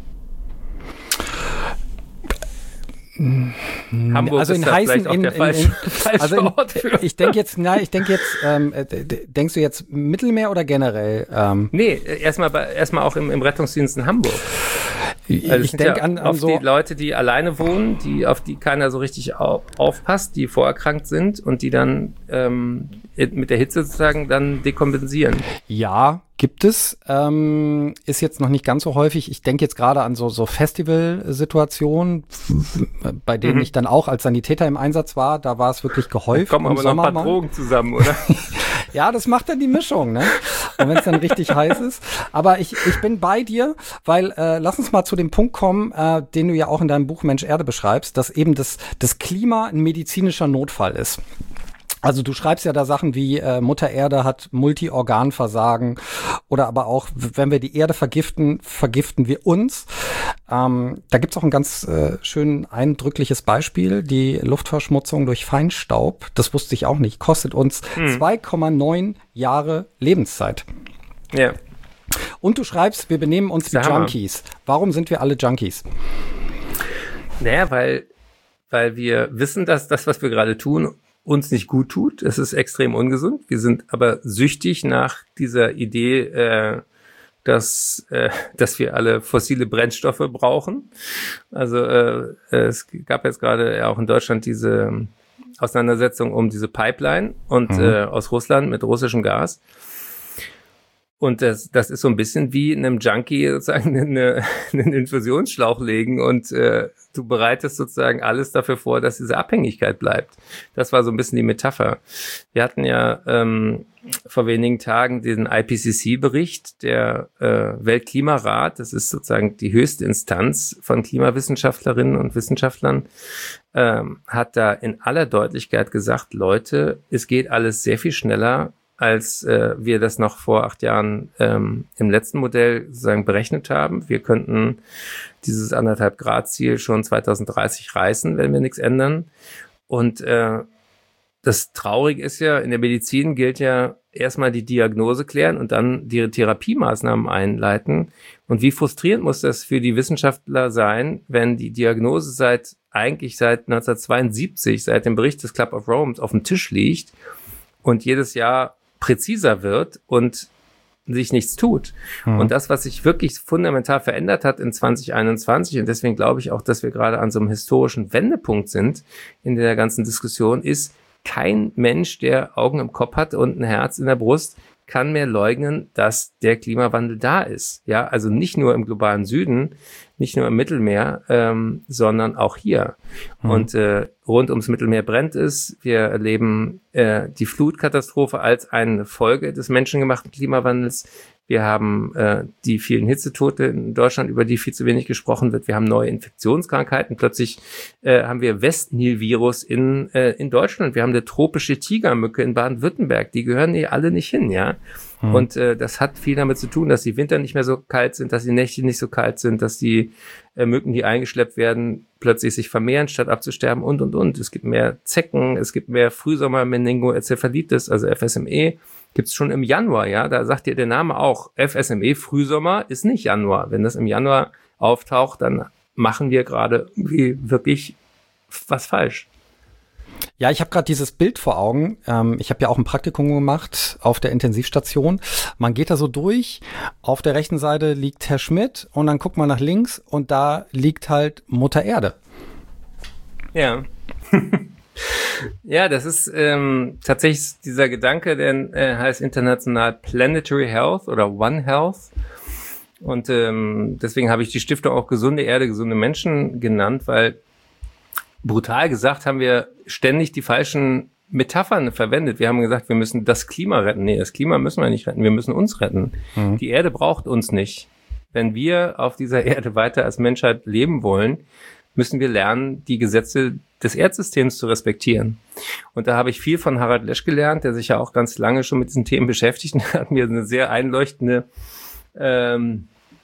Hamburg also in heißen, Ort für. Ich denke jetzt, denkst du jetzt Mittelmeer oder generell? Nee, erstmal auch im Rettungsdienst in Hamburg. Also ich denke ja an so die Leute, die alleine wohnen, auf die keiner so richtig aufpasst, die vorerkrankt sind und die dann mit der Hitze sozusagen dann dekompensieren. Ja, gibt es. Ist jetzt noch nicht ganz so häufig. Ich denke jetzt gerade an so Festivalsituationen, bei denen ich dann auch als Sanitäter im Einsatz war. Da war es wirklich gehäuft. Da kommen aber noch ein paar Drogen zusammen, oder? Ja, das macht dann die Mischung, ne? Und wenn es dann richtig heiß ist. Aber ich bin bei dir, weil lass uns mal zu dem Punkt kommen, den du ja auch in deinem Buch Mensch Erde beschreibst, dass eben das Klima ein medizinischer Notfall ist. Also du schreibst ja da Sachen wie Mutter Erde hat Multiorganversagen oder aber auch, wenn wir die Erde vergiften, vergiften wir uns. Da gibt's auch ein ganz schön eindrückliches Beispiel. Die Luftverschmutzung durch Feinstaub, das wusste ich auch nicht, kostet uns 2,9 Jahre Lebenszeit. Ja. Und du schreibst, wir benehmen uns wie Junkies. Warum sind wir alle Junkies? Naja, weil wir wissen, dass das, was wir gerade tun, uns nicht gut tut. Es ist extrem ungesund. Wir sind aber süchtig nach dieser Idee, dass wir alle fossile Brennstoffe brauchen. Also es gab jetzt gerade auch in Deutschland diese Auseinandersetzung um diese Pipeline und aus Russland mit russischem Gas. Und das ist so ein bisschen wie einem Junkie sozusagen einen Infusionsschlauch legen und du bereitest sozusagen alles dafür vor, dass diese Abhängigkeit bleibt. Das war so ein bisschen die Metapher. Wir hatten ja vor wenigen Tagen den IPCC-Bericht, der Weltklimarat, das ist sozusagen die höchste Instanz von Klimawissenschaftlerinnen und Wissenschaftlern, hat da in aller Deutlichkeit gesagt, Leute, es geht alles sehr viel schneller, als wir das noch vor 8 Jahren im letzten Modell sozusagen berechnet haben. Wir könnten dieses 1,5 Grad Ziel schon 2030 reißen, wenn wir nichts ändern. Und das Traurige ist ja, in der Medizin gilt ja erstmal die Diagnose klären und dann die Therapiemaßnahmen einleiten. Und wie frustrierend muss das für die Wissenschaftler sein, wenn die Diagnose seit 1972, seit dem Bericht des Club of Rome auf dem Tisch liegt und jedes Jahr präziser wird und sich nichts tut. Und das, was sich wirklich fundamental verändert hat in 2021, und deswegen glaube ich auch, dass wir gerade an so einem historischen Wendepunkt sind in der ganzen Diskussion, ist, kein Mensch, der Augen im Kopf hat und ein Herz in der Brust, kann mehr leugnen, dass der Klimawandel da ist. Ja, also nicht nur im globalen Süden, nicht nur im Mittelmeer, sondern auch hier. Und rund ums Mittelmeer brennt es. Wir erleben die Flutkatastrophe als eine Folge des menschengemachten Klimawandels. Wir haben die vielen Hitzetote in Deutschland, über die viel zu wenig gesprochen wird. Wir haben neue Infektionskrankheiten. Plötzlich haben wir Westnil-Virus in Deutschland. Wir haben eine tropische Tigermücke in Baden-Württemberg. Die gehören hier alle nicht hin, ja. Und das hat viel damit zu tun, dass die Winter nicht mehr so kalt sind, dass die Nächte nicht so kalt sind, dass die Mücken, die eingeschleppt werden, plötzlich sich vermehren, statt abzusterben und. Es gibt mehr Zecken, es gibt mehr Frühsommer-Meningoenzephalitis, also FSME. Gibt's schon im Januar, ja, da sagt dir der Name auch, FSME, Frühsommer, ist nicht Januar. Wenn das im Januar auftaucht, dann machen wir gerade irgendwie wirklich was falsch. Ja, ich habe gerade dieses Bild vor Augen. Ich habe ja auch ein Praktikum gemacht auf der Intensivstation. Man geht da so durch. Auf der rechten Seite liegt Herr Schmidt und dann guckt man nach links und da liegt halt Mutter Erde. Ja. Ja, das ist tatsächlich dieser Gedanke, der heißt international Planetary Health oder One Health. Und deswegen habe ich die Stiftung auch Gesunde Erde, gesunde Menschen genannt, weil brutal gesagt haben wir ständig die falschen Metaphern verwendet. Wir haben gesagt, wir müssen das Klima retten. Nee, das Klima müssen wir nicht retten, wir müssen uns retten. Die Erde braucht uns nicht. Wenn wir auf dieser Erde weiter als Menschheit leben wollen, müssen wir lernen, die Gesetze des Erdsystems zu respektieren. Und da habe ich viel von Harald Lesch gelernt, der sich ja auch ganz lange schon mit diesen Themen beschäftigt und hat mir eine sehr einleuchtende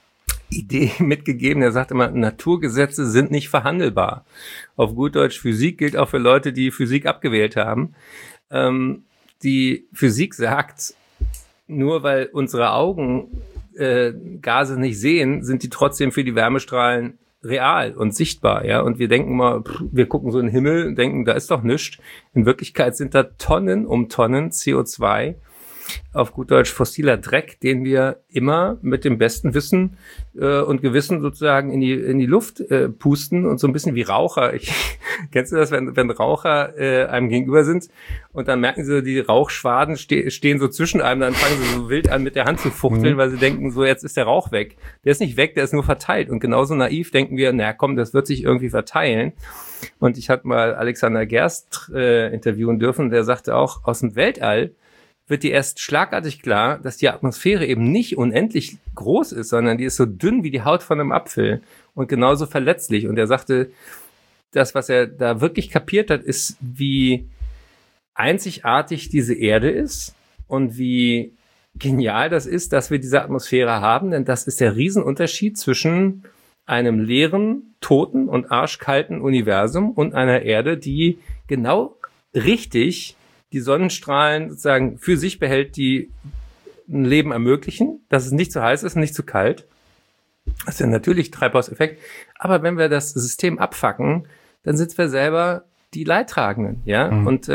Idee mitgegeben. Er sagt immer, Naturgesetze sind nicht verhandelbar. Auf gut Deutsch, Physik gilt auch für Leute, die Physik abgewählt haben. Die Physik sagt, nur weil unsere Augen Gase nicht sehen, sind die trotzdem für die Wärmestrahlen real und sichtbar, ja. Und wir denken mal, wir gucken so in den Himmel und denken, da ist doch nichts. In Wirklichkeit sind da Tonnen um Tonnen CO2, auf gut Deutsch fossiler Dreck, den wir immer mit dem besten Wissen und Gewissen sozusagen in die Luft pusten und so ein bisschen wie Raucher. Kennst du das, wenn Raucher einem gegenüber sind und dann merken sie, die Rauchschwaden stehen so zwischen einem, dann fangen sie so wild an mit der Hand zu fuchteln, weil sie denken, so jetzt ist der Rauch weg. Der ist nicht weg, der ist nur verteilt. Und genauso naiv denken wir, na komm, das wird sich irgendwie verteilen. Und ich hatte mal Alexander Gerst interviewen dürfen, der sagte auch, aus dem Weltall wird dir erst schlagartig klar, dass die Atmosphäre eben nicht unendlich groß ist, sondern die ist so dünn wie die Haut von einem Apfel und genauso verletzlich. Und er sagte, das, was er da wirklich kapiert hat, ist, wie einzigartig diese Erde ist und wie genial das ist, dass wir diese Atmosphäre haben, denn das ist der Riesenunterschied zwischen einem leeren, toten und arschkalten Universum und einer Erde, die genau richtig die Sonnenstrahlen sozusagen für sich behält, die ein Leben ermöglichen, dass es nicht zu heiß ist und nicht zu kalt. Das ist ja natürlich Treibhauseffekt. Aber wenn wir das System abfacken, dann sind wir selber die Leidtragenden, ja. Mhm. Und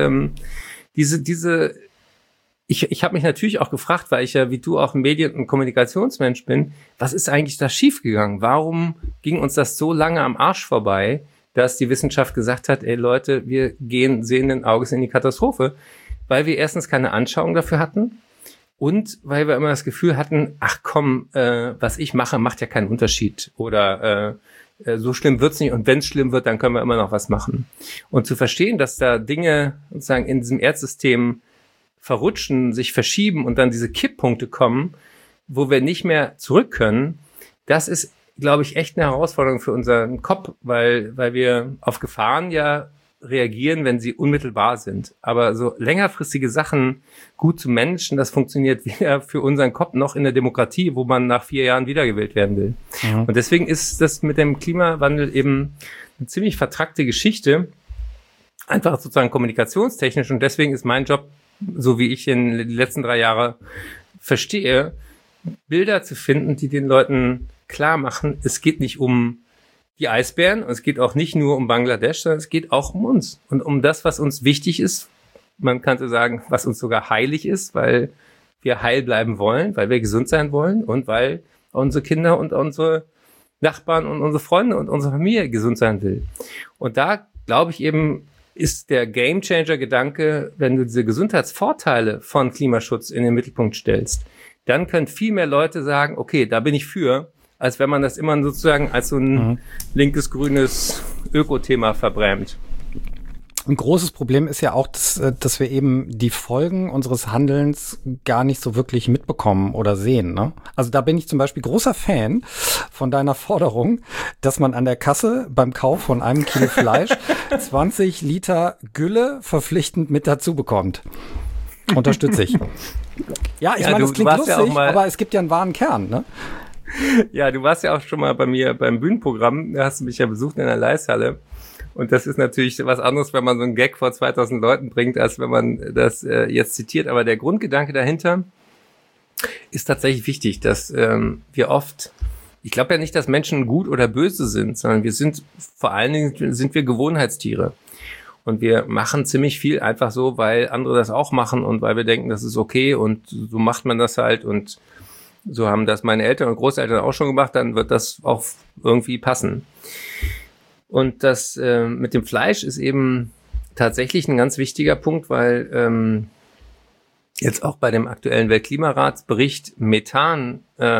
ich habe mich natürlich auch gefragt, weil ich ja wie du auch Medien- und Kommunikationsmensch bin, was ist eigentlich da schiefgegangen? Warum ging uns das so lange am Arsch vorbei, dass die Wissenschaft gesagt hat, ey Leute, wir gehen sehenden Auges in die Katastrophe, weil wir erstens keine Anschauung dafür hatten und weil wir immer das Gefühl hatten, ach komm, was ich mache, macht ja keinen Unterschied oder so schlimm wird's nicht und wenn es schlimm wird, dann können wir immer noch was machen. Und zu verstehen, dass da Dinge sozusagen in diesem Erdsystem verrutschen, sich verschieben und dann diese Kipppunkte kommen, wo wir nicht mehr zurück können, das ist, glaube ich, echt eine Herausforderung für unseren Kopf, weil wir auf Gefahren ja reagieren, wenn sie unmittelbar sind. Aber so längerfristige Sachen gut zu managen, das funktioniert weder für unseren Kopf noch in der Demokratie, wo man nach 4 Jahren wiedergewählt werden will. Ja. Und deswegen ist das mit dem Klimawandel eben eine ziemlich vertrackte Geschichte, einfach sozusagen kommunikationstechnisch. Und deswegen ist mein Job, so wie ich in den letzten 3 Jahre verstehe, Bilder zu finden, die den Leuten klar machen, es geht nicht um die Eisbären und es geht auch nicht nur um Bangladesch, sondern es geht auch um uns und um das, was uns wichtig ist. Man könnte sagen, was uns sogar heilig ist, weil wir heil bleiben wollen, weil wir gesund sein wollen und weil unsere Kinder und unsere Nachbarn und unsere Freunde und unsere Familie gesund sein will. Und da glaube ich eben, ist der Gamechanger-Gedanke, wenn du diese Gesundheitsvorteile von Klimaschutz in den Mittelpunkt stellst, dann können viel mehr Leute sagen, okay, da bin ich für, als wenn man das immer sozusagen als so ein linkes, grünes Ökothema verbrämt. Ein großes Problem ist ja auch, dass wir eben die Folgen unseres Handelns gar nicht so wirklich mitbekommen oder sehen, ne? Also da bin ich zum Beispiel großer Fan von deiner Forderung, dass man an der Kasse beim Kauf von einem Kilo Fleisch 20 Liter Gülle verpflichtend mit dazu bekommt. Unterstütze ich. Ja, ich meine, das klingt lustig, ja aber es gibt ja einen wahren Kern, ne? Ja, du warst ja auch schon mal bei mir beim Bühnenprogramm, da hast du mich ja besucht in der Leishalle. Und das ist natürlich was anderes, wenn man so einen Gag vor 2000 Leuten bringt, als wenn man das jetzt zitiert. Aber der Grundgedanke dahinter ist tatsächlich wichtig, dass wir oft, ich glaube ja nicht, dass Menschen gut oder böse sind, sondern vor allen Dingen sind wir Gewohnheitstiere. Und wir machen ziemlich viel einfach so, weil andere das auch machen und weil wir denken, das ist okay und so macht man das halt und so haben das meine Eltern und Großeltern auch schon gemacht, dann wird das auch irgendwie passen. Und das mit dem Fleisch ist eben tatsächlich ein ganz wichtiger Punkt, weil jetzt auch bei dem aktuellen Weltklimaratsbericht Methan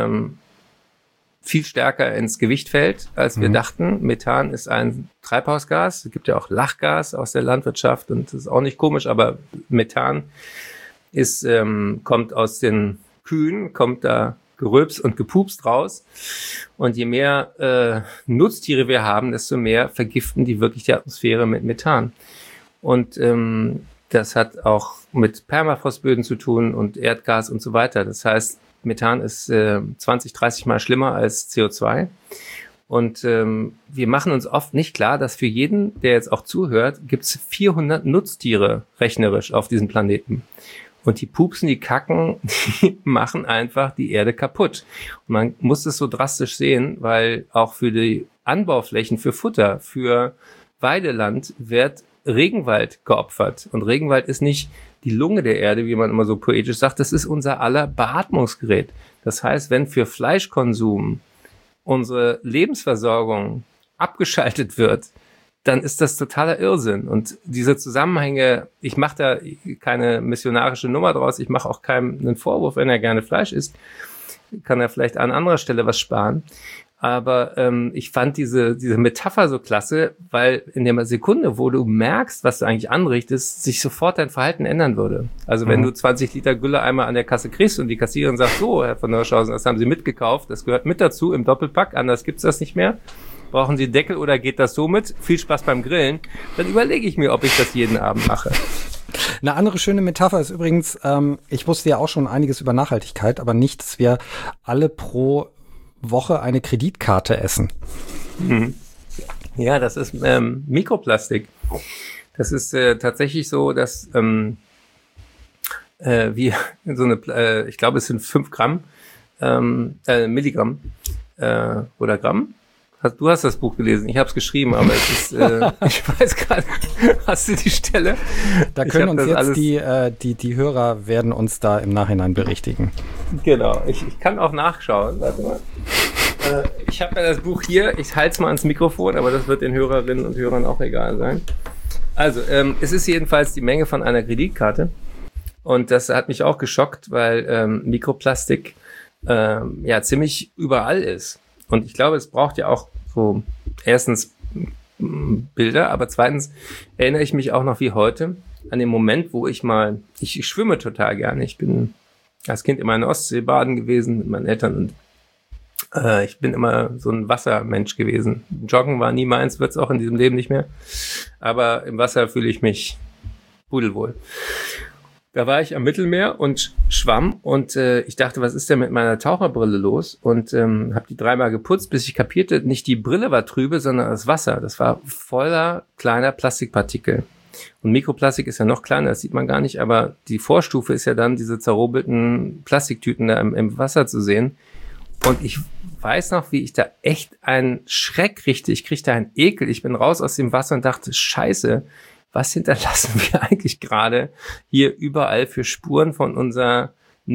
viel stärker ins Gewicht fällt, als wir dachten. Methan ist ein Treibhausgas. Es gibt ja auch Lachgas aus der Landwirtschaft und das ist auch nicht komisch, aber Methan kommt aus den Kühen, kommt da gerülpst und gepupst raus. Und je mehr Nutztiere wir haben, desto mehr vergiften die wirklich die Atmosphäre mit Methan. Und das hat auch mit Permafrostböden zu tun und Erdgas und so weiter. Das heißt, Methan ist 20, 30 Mal schlimmer als CO2. Und wir machen uns oft nicht klar, dass für jeden, der jetzt auch zuhört, gibt es 400 Nutztiere rechnerisch auf diesem Planeten. Und die pupsen, die kacken, die machen einfach die Erde kaputt. Und man muss es so drastisch sehen, weil auch für die Anbauflächen, für Futter, für Weideland wird Regenwald geopfert. Und Regenwald ist nicht die Lunge der Erde, wie man immer so poetisch sagt, das ist unser aller Beatmungsgerät. Das heißt, wenn für Fleischkonsum unsere Lebensversorgung abgeschaltet wird, dann ist das totaler Irrsinn. Und diese Zusammenhänge, ich mache da keine missionarische Nummer draus, ich mache auch keinem einen Vorwurf, wenn er gerne Fleisch isst, kann er vielleicht an anderer Stelle was sparen. Aber ich fand diese Metapher so klasse, weil in der Sekunde, wo du merkst, was du eigentlich anrichtest, sich sofort dein Verhalten ändern würde. Also wenn du 20 Liter Gülle einmal an der Kasse kriegst und die Kassiererin sagt, so, Herr von Hirschhausen, das haben Sie mitgekauft, das gehört mit dazu im Doppelpack, anders gibt's das nicht mehr. Brauchen Sie Deckel oder geht das so mit? Viel Spaß beim Grillen. Dann überlege ich mir, ob ich das jeden Abend mache. Eine andere schöne Metapher ist übrigens, ich wusste ja auch schon einiges über Nachhaltigkeit, aber nicht, dass wir alle pro Woche eine Kreditkarte essen. Ja, das ist Mikroplastik. Das ist tatsächlich so, dass wir so eine, ich glaube, es sind 5 Gramm, Milligramm oder Gramm. Du hast das Buch gelesen, ich habe es geschrieben, aber es ist, ich weiß gerade, hast du die Stelle? Da können uns jetzt die Hörer werden uns da im Nachhinein berichtigen. Genau, ich kann auch nachschauen, warte mal. Ich habe ja das Buch hier, ich halte es mal ans Mikrofon, aber das wird den Hörerinnen und Hörern auch egal sein. Also, es ist jedenfalls die Menge von einer Kreditkarte und das hat mich auch geschockt, weil Mikroplastik ja ziemlich überall ist. Und ich glaube, es braucht ja auch so erstens Bilder, aber zweitens erinnere ich mich auch noch wie heute an den Moment, wo ich schwimme total gerne. Ich bin als Kind immer in der Ostsee baden gewesen mit meinen Eltern und ich bin immer so ein Wassermensch gewesen. Joggen war nie meins, wird's auch in diesem Leben nicht mehr. Aber im Wasser fühle ich mich pudelwohl. Da war ich am Mittelmeer und schwamm und ich dachte, was ist denn mit meiner Taucherbrille los? Und habe die 3-mal geputzt, bis ich kapierte, nicht die Brille war trübe, sondern das Wasser. Das war voller kleiner Plastikpartikel. Und Mikroplastik ist ja noch kleiner, das sieht man gar nicht, aber die Vorstufe ist ja dann diese zerrobelten Plastiktüten da im Wasser zu sehen. Und ich weiß noch, wie ich da echt einen Schreck kriegte. Ich kriegte einen Ekel. Ich bin raus aus dem Wasser und dachte, Scheiße, was hinterlassen wir eigentlich gerade hier überall für Spuren von unserer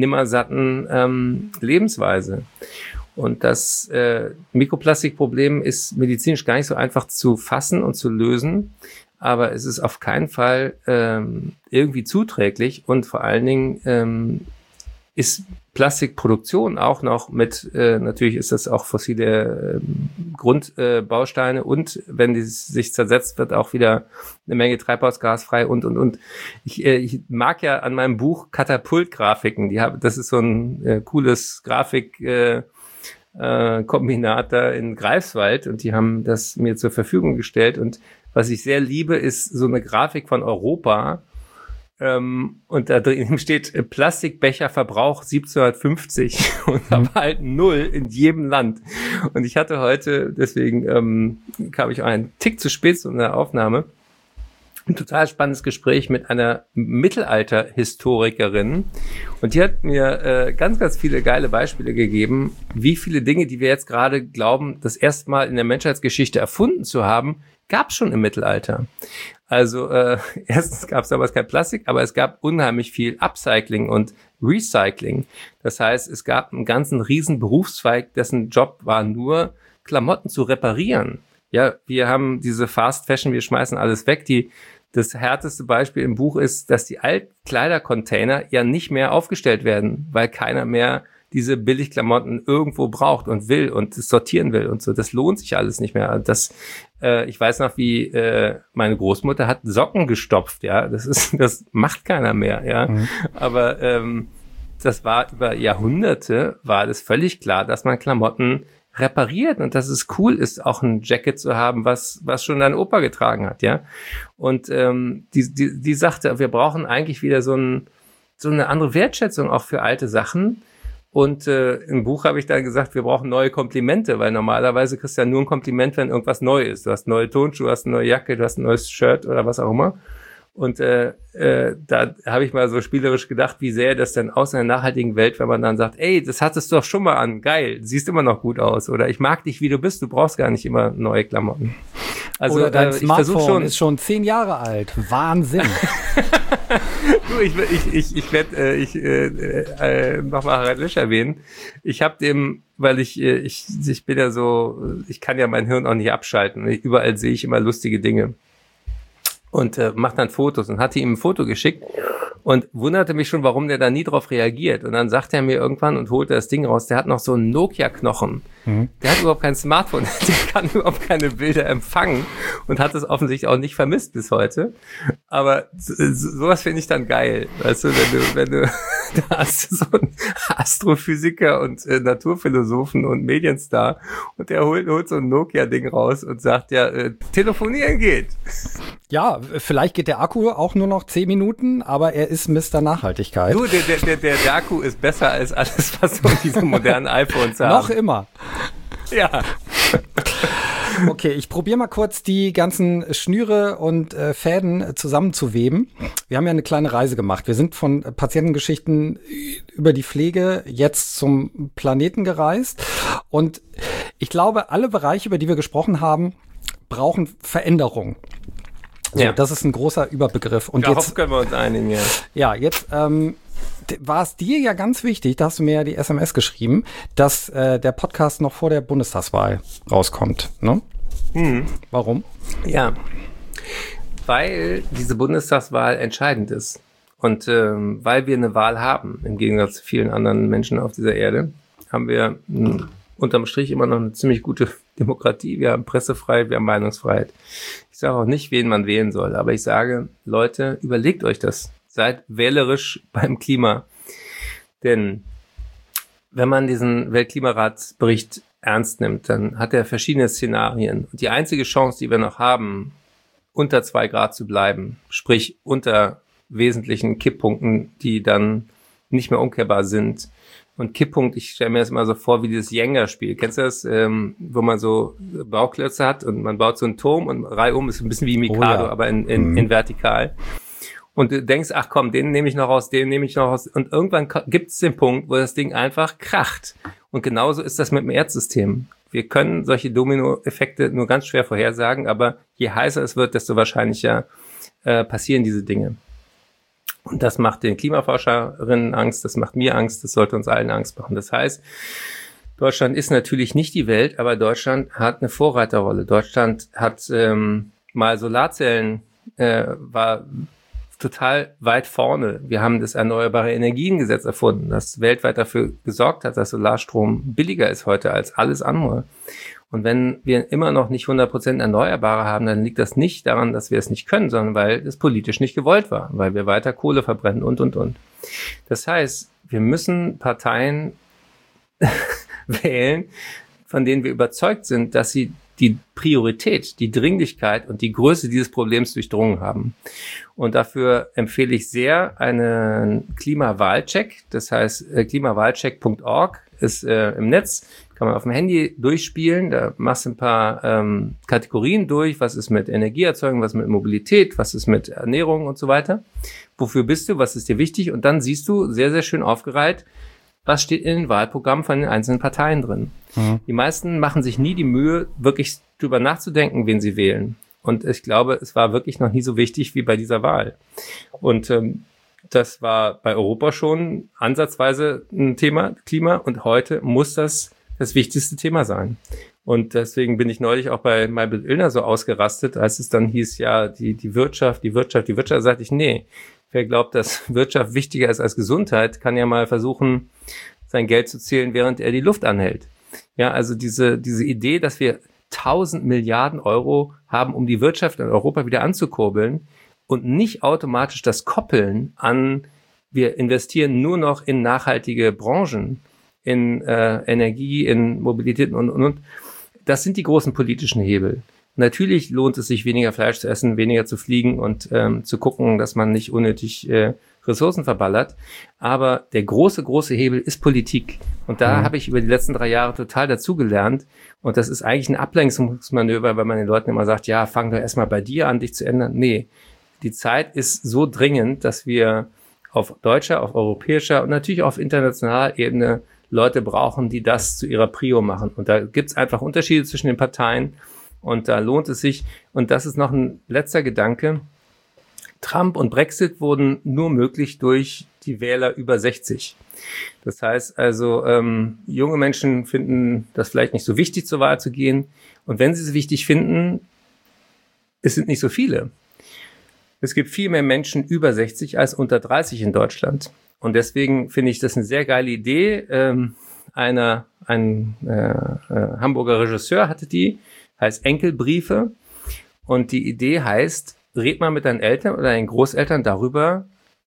nimmersatten Lebensweise? Und das Mikroplastikproblem ist medizinisch gar nicht so einfach zu fassen und zu lösen, aber es ist auf keinen Fall irgendwie zuträglich und vor allen Dingen ist Plastikproduktion auch noch mit, natürlich ist das auch fossile Grundbausteine und wenn die sich zersetzt, wird auch wieder eine Menge Treibhausgas frei und. Ich mag ja an meinem Buch Katapultgrafiken, das ist so ein cooles Kombinat da in Greifswald und die haben das mir zur Verfügung gestellt und was ich sehr liebe, ist so eine Grafik von Europa. Und da drin steht Plastikbecherverbrauch 1750 und da war halt 0 in jedem Land. Und ich hatte heute, deswegen kam ich auch einen Tick zu spät zu einer Aufnahme, ein total spannendes Gespräch mit einer Mittelalter-Historikerin und die hat mir ganz, ganz viele geile Beispiele gegeben, wie viele Dinge, die wir jetzt gerade glauben, das erste Mal in der Menschheitsgeschichte erfunden zu haben, gab es schon im Mittelalter. Also erstens gab es damals kein Plastik, aber es gab unheimlich viel Upcycling und Recycling. Das heißt, es gab einen ganzen riesen Berufszweig, dessen Job war nur, Klamotten zu reparieren. Ja, wir haben diese Fast Fashion, wir schmeißen alles weg. Das härteste Beispiel im Buch ist, dass die Altkleidercontainer ja nicht mehr aufgestellt werden, weil keiner mehr diese Billigklamotten irgendwo braucht und will und sortieren will und so. Das lohnt sich alles nicht mehr. Ich weiß noch, wie meine Großmutter hat Socken gestopft, ja. Das macht keiner mehr, ja. Mhm. Aber das war über Jahrhunderte, war das völlig klar, dass man Klamotten repariert und dass es cool ist, auch ein Jacket zu haben, was schon dein Opa getragen hat, ja. Und die sagte, wir brauchen eigentlich wieder so eine andere Wertschätzung auch für alte Sachen. Und im Buch habe ich dann gesagt, wir brauchen neue Komplimente, weil normalerweise kriegst du ja nur ein Kompliment, wenn irgendwas neu ist. Du hast neue Turnschuhe, du hast eine neue Jacke, du hast ein neues Shirt oder was auch immer. Und da habe ich mal so spielerisch gedacht, wie sähe das denn aus in einer nachhaltigen Welt, wenn man dann sagt, ey, das hattest du doch schon mal an, geil, siehst immer noch gut aus. Oder ich mag dich, wie du bist, du braucht gar nicht immer neue Klamotten. Also oder dein Smartphone ist schon 10 Jahre alt. Wahnsinn. Du, ich werde nochmal Harald Lesch erwähnen. Ich habe dem, weil ich bin ja so, ich kann ja mein Hirn auch nicht abschalten. Überall sehe ich immer lustige Dinge. Und macht dann Fotos und hatte ihm ein Foto geschickt und wunderte mich schon, warum der da nie drauf reagiert. Und dann sagt er mir irgendwann und holte das Ding raus, der hat noch so einen Nokia-Knochen. Der hat überhaupt kein Smartphone, der kann überhaupt keine Bilder empfangen und hat es offensichtlich auch nicht vermisst bis heute. Aber sowas finde ich dann geil. Weißt du, wenn du da hast du so einen Astrophysiker und Naturphilosophen und Medienstar und der holt so ein Nokia-Ding raus und sagt, ja, telefonieren geht. Ja, vielleicht geht der Akku auch nur noch 10 Minuten, aber er ist Mr. Nachhaltigkeit. Du, der Akku ist besser als alles, was so diese modernen iPhones haben. Noch immer. Ja. Okay, ich probiere mal kurz die ganzen Schnüre und Fäden zusammenzuweben. Wir haben ja eine kleine Reise gemacht. Wir sind von Patientengeschichten über die Pflege jetzt zum Planeten gereist. Und ich glaube, alle Bereiche, über die wir gesprochen haben, brauchen Veränderung. So, ja. Das ist ein großer Überbegriff. Und darauf können wir uns einigen, ja. Ja, jetzt war es dir ja ganz wichtig, da hast du mir ja die SMS geschrieben, dass der Podcast noch vor der Bundestagswahl rauskommt, ne? Mhm. Warum? Ja, weil diese Bundestagswahl entscheidend ist. Und weil wir eine Wahl haben, im Gegensatz zu vielen anderen Menschen auf dieser Erde, haben wir unterm Strich immer noch eine ziemlich gute Demokratie. Wir haben Pressefreiheit, wir haben Meinungsfreiheit. Ich sage auch nicht, wen man wählen soll, aber ich sage, Leute, überlegt euch das. Seid wählerisch beim Klima. Denn wenn man diesen Weltklimaratsbericht ernst nimmt, dann hat er verschiedene Szenarien. Und die einzige Chance, die wir noch haben, unter 2 Grad zu bleiben, sprich unter wesentlichen Kipppunkten, die dann nicht mehr umkehrbar sind. Und Kipppunkt, ich stelle mir das immer so vor wie dieses Jenga-Spiel. Kennst du das? Wo man so Bauklötze hat und man baut so einen Turm und reihum ist ein bisschen wie Mikado, aber in vertikal. Und du denkst, ach komm, den nehme ich noch raus, den nehme ich noch raus. Und irgendwann gibt es den Punkt, wo das Ding einfach kracht. Und genauso ist das mit dem Erdsystem. Wir können solche Domino-Effekte nur ganz schwer vorhersagen, aber je heißer es wird, desto wahrscheinlicher passieren diese Dinge. Und das macht den Klimaforscherinnen Angst, das macht mir Angst, das sollte uns allen Angst machen. Das heißt, Deutschland ist natürlich nicht die Welt, aber Deutschland hat eine Vorreiterrolle. Deutschland hat mal Solarzellen, war total weit vorne. Wir haben das Erneuerbare Energiengesetz erfunden, das weltweit dafür gesorgt hat, dass Solarstrom billiger ist heute als alles andere. Und wenn wir immer noch nicht 100% Erneuerbare haben, dann liegt das nicht daran, dass wir es nicht können, sondern weil es politisch nicht gewollt war, weil wir weiter Kohle verbrennen und. Das heißt, wir müssen Parteien wählen, von denen wir überzeugt sind, dass sie die Priorität, die Dringlichkeit und die Größe dieses Problems durchdrungen haben. Und dafür empfehle ich sehr einen Klimawahlcheck. Das heißt, klimawahlcheck.org ist im Netz, kann man auf dem Handy durchspielen. Da machst du ein paar Kategorien durch. Was ist mit Energieerzeugung, was ist mit Mobilität, was ist mit Ernährung und so weiter. Wofür bist du, was ist dir wichtig? Und dann siehst du sehr, sehr schön aufgereiht, was steht in den Wahlprogrammen von den einzelnen Parteien drin. Mhm. Die meisten machen sich nie die Mühe, wirklich drüber nachzudenken, wen sie wählen. Und ich glaube, es war wirklich noch nie so wichtig wie bei dieser Wahl. Und das war bei Europa schon ansatzweise ein Thema, Klima. Und heute muss das wichtigste Thema sein. Und deswegen bin ich neulich auch bei Maybrit Illner so ausgerastet, als es dann hieß, ja, die Wirtschaft, da sagte ich, nee. Wer glaubt, dass Wirtschaft wichtiger ist als Gesundheit, kann ja mal versuchen, sein Geld zu zählen, während er die Luft anhält. Ja, also diese Idee, dass wir 1000 Milliarden Euro haben, um die Wirtschaft in Europa wieder anzukurbeln und nicht automatisch das Koppeln an, wir investieren nur noch in nachhaltige Branchen, in Energie, in Mobilität und. Das sind die großen politischen Hebel. Natürlich lohnt es sich, weniger Fleisch zu essen, weniger zu fliegen und zu gucken, dass man nicht unnötig Ressourcen verballert. Aber der große, große Hebel ist Politik. Und da habe ich über die letzten 3 Jahre total dazugelernt. Und das ist eigentlich ein Ablenkungsmanöver, weil man den Leuten immer sagt, ja, fang doch erstmal bei dir an, dich zu ändern. Nee, die Zeit ist so dringend, dass wir auf deutscher, auf europäischer und natürlich auf internationaler Ebene Leute brauchen, die das zu ihrer Prio machen. Und da gibt's einfach Unterschiede zwischen den Parteien. Und da lohnt es sich. Und das ist noch ein letzter Gedanke. Trump und Brexit wurden nur möglich durch die Wähler über 60. Das heißt also, junge Menschen finden das vielleicht nicht so wichtig, zur Wahl zu gehen. Und wenn sie es wichtig finden, es sind nicht so viele. Es gibt viel mehr Menschen über 60 als unter 30 in Deutschland. Und deswegen finde ich das eine sehr geile Idee. Ein Hamburger Regisseur hatte die, heißt Enkelbriefe. Und die Idee heißt, red mal mit deinen Eltern oder deinen Großeltern darüber,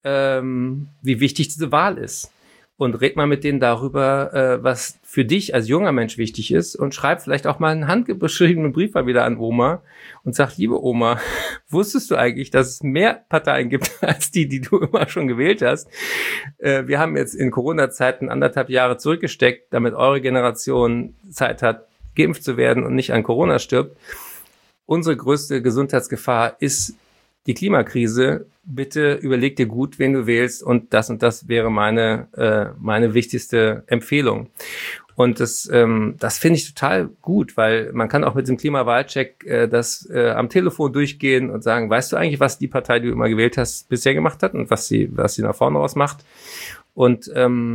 wie wichtig diese Wahl ist. Und red mal mit denen darüber, was für dich als junger Mensch wichtig ist, und schreib vielleicht auch mal einen handgeschriebenen Brief mal wieder an Oma und sag, liebe Oma, wusstest du eigentlich, dass es mehr Parteien gibt als die du immer schon gewählt hast? Wir haben jetzt in Corona-Zeiten 1,5 Jahre zurückgesteckt, damit eure Generation Zeit hat, geimpft zu werden und nicht an Corona stirbt. Unsere größte Gesundheitsgefahr ist die Klimakrise. Bitte überleg dir gut, wen du wählst, und das wäre meine wichtigste Empfehlung. Und das finde ich total gut, weil man kann auch mit dem Klimawahlcheck das am Telefon durchgehen und sagen, weißt du eigentlich, was die Partei, die du immer gewählt hast, bisher gemacht hat und was sie nach vorne raus macht? Und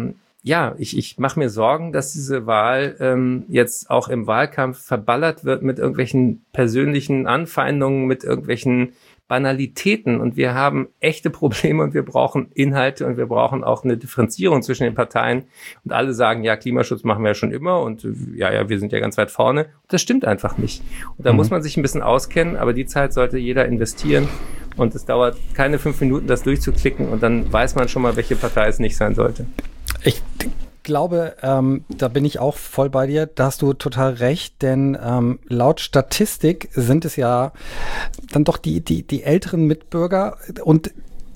ich mache mir Sorgen, dass diese Wahl jetzt auch im Wahlkampf verballert wird mit irgendwelchen persönlichen Anfeindungen, mit irgendwelchen Banalitäten, und wir haben echte Probleme und wir brauchen Inhalte und wir brauchen auch eine Differenzierung zwischen den Parteien, und alle sagen, ja, Klimaschutz machen wir ja schon immer und wir sind ja ganz weit vorne. Und das stimmt einfach nicht. Und da muss man sich ein bisschen auskennen, aber die Zeit sollte jeder investieren, und es dauert keine 5 Minuten, das durchzuklicken, und dann weiß man schon mal, welche Partei es nicht sein sollte. Ich glaube, da bin ich auch voll bei dir, da hast du total recht, denn laut Statistik sind es ja dann doch die älteren Mitbürger, und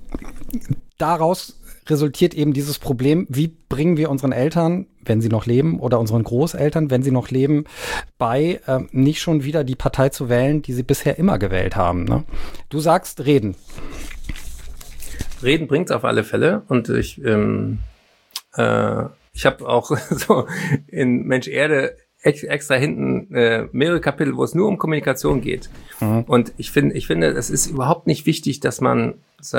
daraus resultiert eben dieses Problem, wie bringen wir unseren Eltern, wenn sie noch leben, oder unseren Großeltern, wenn sie noch leben, bei, nicht schon wieder die Partei zu wählen, die sie bisher immer gewählt haben, ne? Du sagst reden. Reden bringt's auf alle Fälle, und ich habe auch so in Mensch Erde extra hinten mehrere Kapitel, wo es nur um Kommunikation geht. Und ich finde, es ist überhaupt nicht wichtig, dass man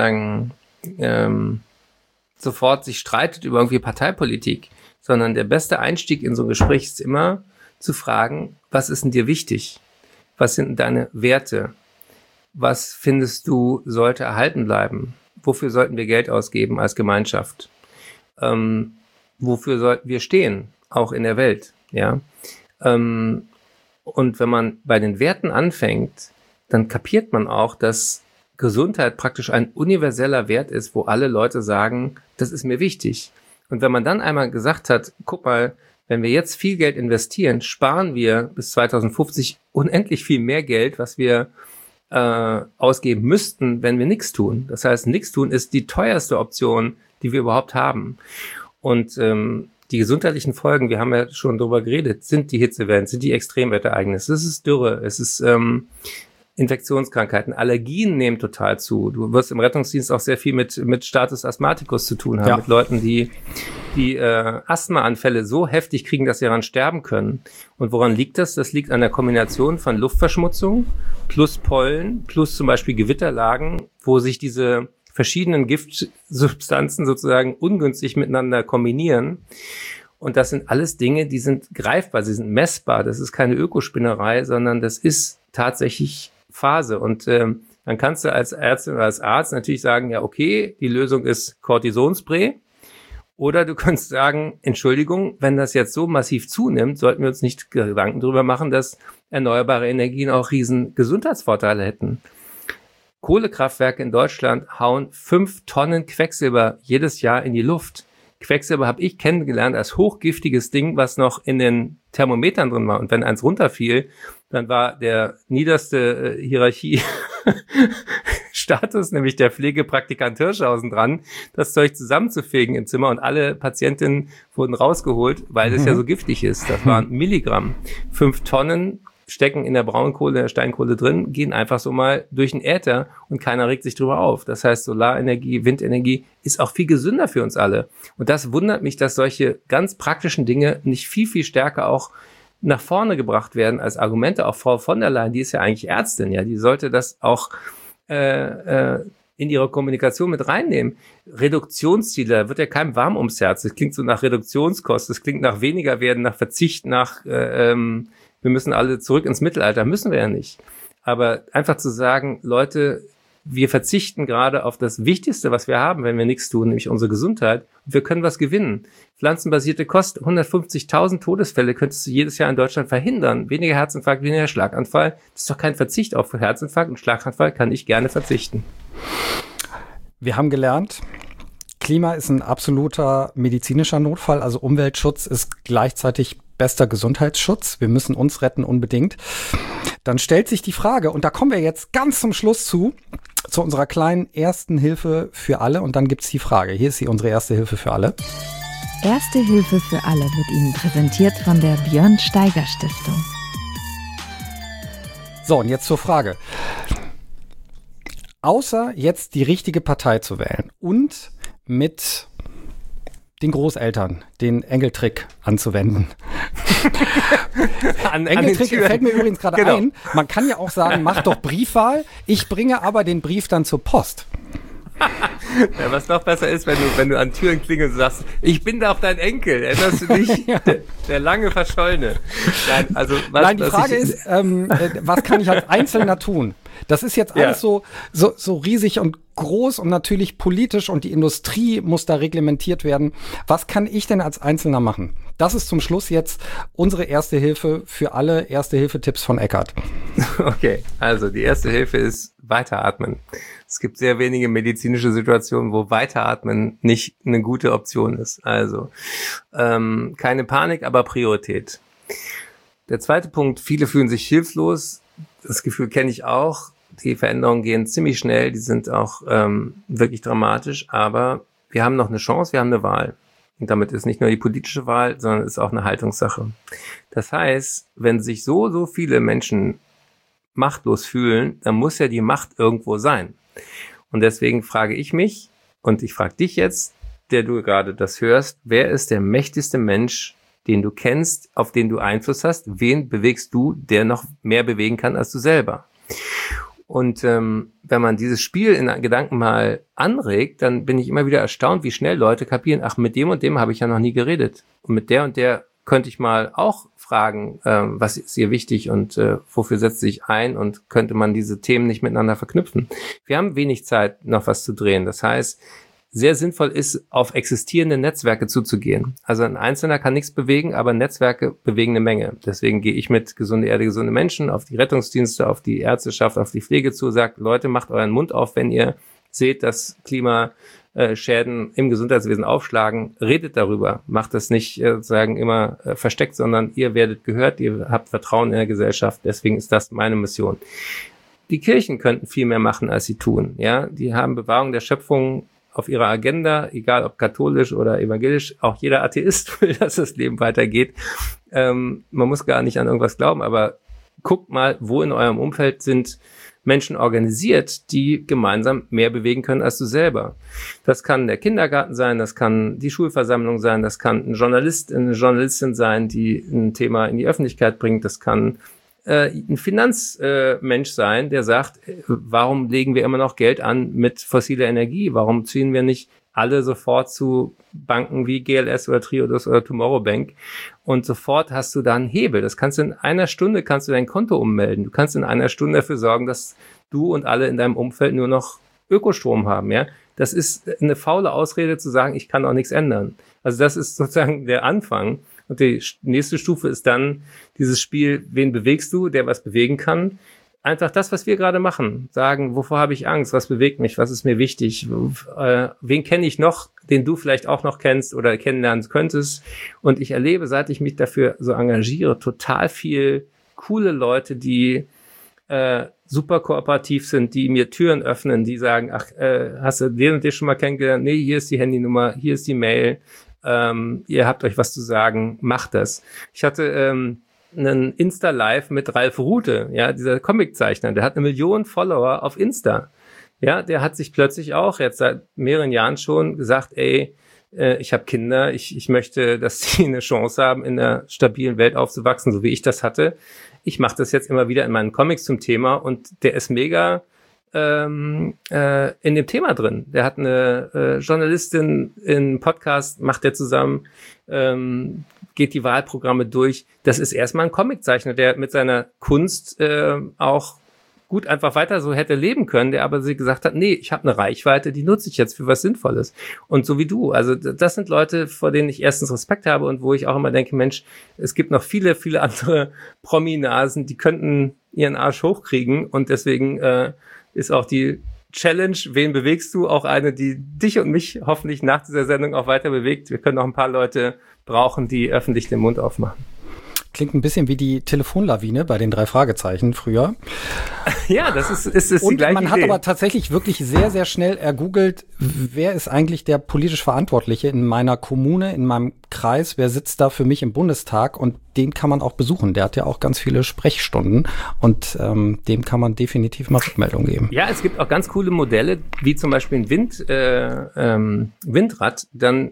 sofort sich streitet über irgendwie Parteipolitik, sondern der beste Einstieg in so ein Gespräch ist immer zu fragen, was ist denn dir wichtig? Was sind denn deine Werte? Was findest du, sollte erhalten bleiben? Wofür sollten wir Geld ausgeben als Gemeinschaft? Wofür sollten wir stehen, auch in der Welt, ja? Und wenn man bei den Werten anfängt, dann kapiert man auch, dass Gesundheit praktisch ein universeller Wert ist, wo alle Leute sagen, das ist mir wichtig. Und wenn man dann einmal gesagt hat, guck mal, wenn wir jetzt viel Geld investieren, sparen wir bis 2050 unendlich viel mehr Geld, was wir ausgeben müssten, wenn wir nichts tun. Das heißt, nichts tun ist die teuerste Option, die wir überhaupt haben. Und die gesundheitlichen Folgen, wir haben ja schon drüber geredet, sind die Hitzewellen, sind die Extremwetterereignisse, es ist Dürre, es ist Infektionskrankheiten, Allergien nehmen total zu. Du wirst im Rettungsdienst auch sehr viel mit Status Asthmaticus zu tun haben, mit Leuten, die Asthmaanfälle so heftig kriegen, dass sie daran sterben können. Und woran liegt das? Das liegt an der Kombination von Luftverschmutzung plus Pollen plus zum Beispiel Gewitterlagen, wo sich diese verschiedenen Giftsubstanzen sozusagen ungünstig miteinander kombinieren. Und das sind alles Dinge, die sind greifbar, sie sind messbar. Das ist keine Ökospinnerei, sondern das ist tatsächlich Phase. Und dann kannst du als Ärztin oder als Arzt natürlich sagen, ja, okay, die Lösung ist Cortisonspray. Oder du kannst sagen, Entschuldigung, wenn das jetzt so massiv zunimmt, sollten wir uns nicht Gedanken darüber machen, dass erneuerbare Energien auch riesen Gesundheitsvorteile hätten. Kohlekraftwerke in Deutschland hauen 5 Tonnen Quecksilber jedes Jahr in die Luft. Quecksilber habe ich kennengelernt als hochgiftiges Ding, was noch in den Thermometern drin war. Und wenn eins runterfiel, dann war der niederste Hierarchie Status, nämlich der Pflegepraktikant Hirschhausen dran, das Zeug zusammenzufegen im Zimmer und alle Patientinnen wurden rausgeholt, weil es ja so giftig ist. Das waren Milligramm. 5 Tonnen stecken in der Braunkohle, der Steinkohle drin, gehen einfach so mal durch den Äther und keiner regt sich drüber auf. Das heißt, Solarenergie, Windenergie ist auch viel gesünder für uns alle. Und das wundert mich, dass solche ganz praktischen Dinge nicht viel, viel stärker auch nach vorne gebracht werden als Argumente. Auch Frau von der Leyen, die ist ja eigentlich Ärztin, ja, die sollte das auch in ihrer Kommunikation mit reinnehmen. Reduktionsziele, da wird ja keinem warm ums Herz. Das klingt so nach Reduktionskosten, das klingt nach weniger werden, nach Verzicht, nach wir müssen alle zurück ins Mittelalter, müssen wir ja nicht. Aber einfach zu sagen, Leute, wir verzichten gerade auf das Wichtigste, was wir haben, wenn wir nichts tun, nämlich unsere Gesundheit. Und wir können was gewinnen. Pflanzenbasierte Kost, 150.000 Todesfälle könntest du jedes Jahr in Deutschland verhindern. Weniger Herzinfarkt, weniger Schlaganfall. Das ist doch kein Verzicht auf Herzinfarkt und Schlaganfall, kann ich gerne verzichten. Wir haben gelernt, Klima ist ein absoluter medizinischer Notfall, also Umweltschutz ist gleichzeitig bester Gesundheitsschutz. Wir müssen uns retten unbedingt. Dann stellt sich die Frage, und da kommen wir jetzt ganz zum Schluss zu unserer kleinen ersten Hilfe für alle. Und dann gibt's die Frage. Hier ist unsere erste Hilfe für alle. Erste Hilfe für alle wird Ihnen präsentiert von der Björn Steiger Stiftung. So, und jetzt zur Frage. Außer jetzt die richtige Partei zu wählen und mit den Großeltern den Engeltrick anzuwenden. Engeltrick fällt mir übrigens gerade ein. Man kann ja auch sagen, mach doch Briefwahl. Ich bringe aber den Brief dann zur Post. Ja, was noch besser ist, wenn du an Türen klingelst und sagst, ich bin doch dein Enkel, erinnerst du dich? Ja. Der lange Verschollene. Nein, die Frage ist, was kann ich als Einzelner tun? Das ist jetzt alles so riesig und groß und natürlich politisch und die Industrie muss da reglementiert werden. Was kann ich denn als Einzelner machen? Das ist zum Schluss jetzt unsere erste Hilfe für alle Erste-Hilfe-Tipps von Eckart. Okay, also die erste Hilfe ist weiteratmen. Es gibt sehr wenige medizinische Situationen, wo Weiteratmen nicht eine gute Option ist. Also keine Panik, aber Priorität. Der zweite Punkt, viele fühlen sich hilflos. Das Gefühl kenne ich auch. Die Veränderungen gehen ziemlich schnell, die sind auch wirklich dramatisch, aber wir haben noch eine Chance, wir haben eine Wahl. Und damit ist nicht nur die politische Wahl, sondern ist auch eine Haltungssache. Das heißt, wenn sich so viele Menschen machtlos fühlen, dann muss ja die Macht irgendwo sein. Und deswegen frage ich mich, und ich frage dich jetzt, der du gerade das hörst, wer ist der mächtigste Mensch, den du kennst, auf den du Einfluss hast? Wen bewegst du, der noch mehr bewegen kann als du selber? Und wenn man dieses Spiel in Gedanken mal anregt, dann bin ich immer wieder erstaunt, wie schnell Leute kapieren, ach, mit dem und dem habe ich ja noch nie geredet. Und mit der und der könnte ich mal auch fragen, was ist ihr wichtig und wofür setzt sie sich ein und könnte man diese Themen nicht miteinander verknüpfen. Wir haben wenig Zeit, noch was zu drehen. Das heißt, sehr sinnvoll ist, auf existierende Netzwerke zuzugehen. Also ein Einzelner kann nichts bewegen, aber Netzwerke bewegen eine Menge. Deswegen gehe ich mit Gesunde Erde, gesunde Menschen auf die Rettungsdienste, auf die Ärzteschaft, auf die Pflege zu, sagt, Leute, macht euren Mund auf, wenn ihr seht, dass Klimaschäden im Gesundheitswesen aufschlagen. Redet darüber. Macht das nicht sozusagen immer versteckt, sondern ihr werdet gehört, ihr habt Vertrauen in der Gesellschaft. Deswegen ist das meine Mission. Die Kirchen könnten viel mehr machen, als sie tun. Ja, die haben Bewahrung der Schöpfung auf ihrer Agenda, egal ob katholisch oder evangelisch, auch jeder Atheist will, dass das Leben weitergeht. Man muss gar nicht an irgendwas glauben, aber guckt mal, wo in eurem Umfeld sind Menschen organisiert, die gemeinsam mehr bewegen können als du selber. Das kann der Kindergarten sein, das kann die Schulversammlung sein, das kann ein Journalist, eine Journalistin sein, die ein Thema in die Öffentlichkeit bringt, das kann ein Finanzmensch sein, der sagt, warum legen wir immer noch Geld an mit fossiler Energie? Warum ziehen wir nicht alle sofort zu Banken wie GLS oder Triodos oder Tomorrow Bank und sofort hast du da einen Hebel. Das kannst du in einer Stunde, kannst du dein Konto ummelden. Du kannst in einer Stunde dafür sorgen, dass du und alle in deinem Umfeld nur noch Ökostrom haben, ja. Das ist eine faule Ausrede zu sagen, ich kann auch nichts ändern. Also das ist sozusagen der Anfang. Und die nächste Stufe ist dann dieses Spiel, wen bewegst du, der was bewegen kann? Einfach das, was wir gerade machen. Sagen, wovor habe ich Angst? Was bewegt mich? Was ist mir wichtig? Wen kenne ich noch, den du vielleicht auch noch kennst oder kennenlernen könntest? Und ich erlebe, seit ich mich dafür so engagiere, total viel coole Leute, die super kooperativ sind, die mir Türen öffnen, die sagen, ach, hast du den und den schon mal kennengelernt? Nee, hier ist die Handynummer, hier ist die Mail, ihr habt euch was zu sagen, macht das. Ich hatte einen Insta-Live mit Ralf Rute, ja, dieser Comiczeichner, der hat 1 Million Follower auf Insta. Ja, der hat sich plötzlich auch jetzt seit mehreren Jahren schon gesagt, ey, ich habe Kinder, ich möchte, dass sie eine Chance haben, in einer stabilen Welt aufzuwachsen, so wie ich das hatte. Ich mache das jetzt immer wieder in meinen Comics zum Thema und der ist mega in dem Thema drin. Der hat eine Journalistin in Podcast, macht der zusammen, geht die Wahlprogramme durch. Das ist erstmal ein Comiczeichner, der mit seiner Kunst auch gut einfach weiter so hätte leben können, der aber sie gesagt hat, nee, ich habe eine Reichweite, die nutze ich jetzt für was Sinnvolles. Und so wie du, also das sind Leute, vor denen ich erstens Respekt habe und wo ich auch immer denke, Mensch, es gibt noch viele, viele andere Prominasen, die könnten ihren Arsch hochkriegen und deswegen ist auch die Challenge, wen bewegst du, auch eine, die dich und mich hoffentlich nach dieser Sendung auch weiter bewegt. Wir können noch ein paar Leute brauchen, die öffentlich den Mund aufmachen. Klingt ein bisschen wie die Telefonlawine bei den 3 Fragezeichen früher. Ja, das ist die gleiche man hat Idee. aber tatsächlich wirklich sehr, sehr schnell ergoogelt, wer ist eigentlich der politisch Verantwortliche in meiner Kommune, in meinem Kreis, wer sitzt da für mich im Bundestag und den kann man auch besuchen. Der hat ja auch ganz viele Sprechstunden und dem kann man definitiv mal Rückmeldung geben. Ja, es gibt auch ganz coole Modelle, wie zum Beispiel ein Windrad, dann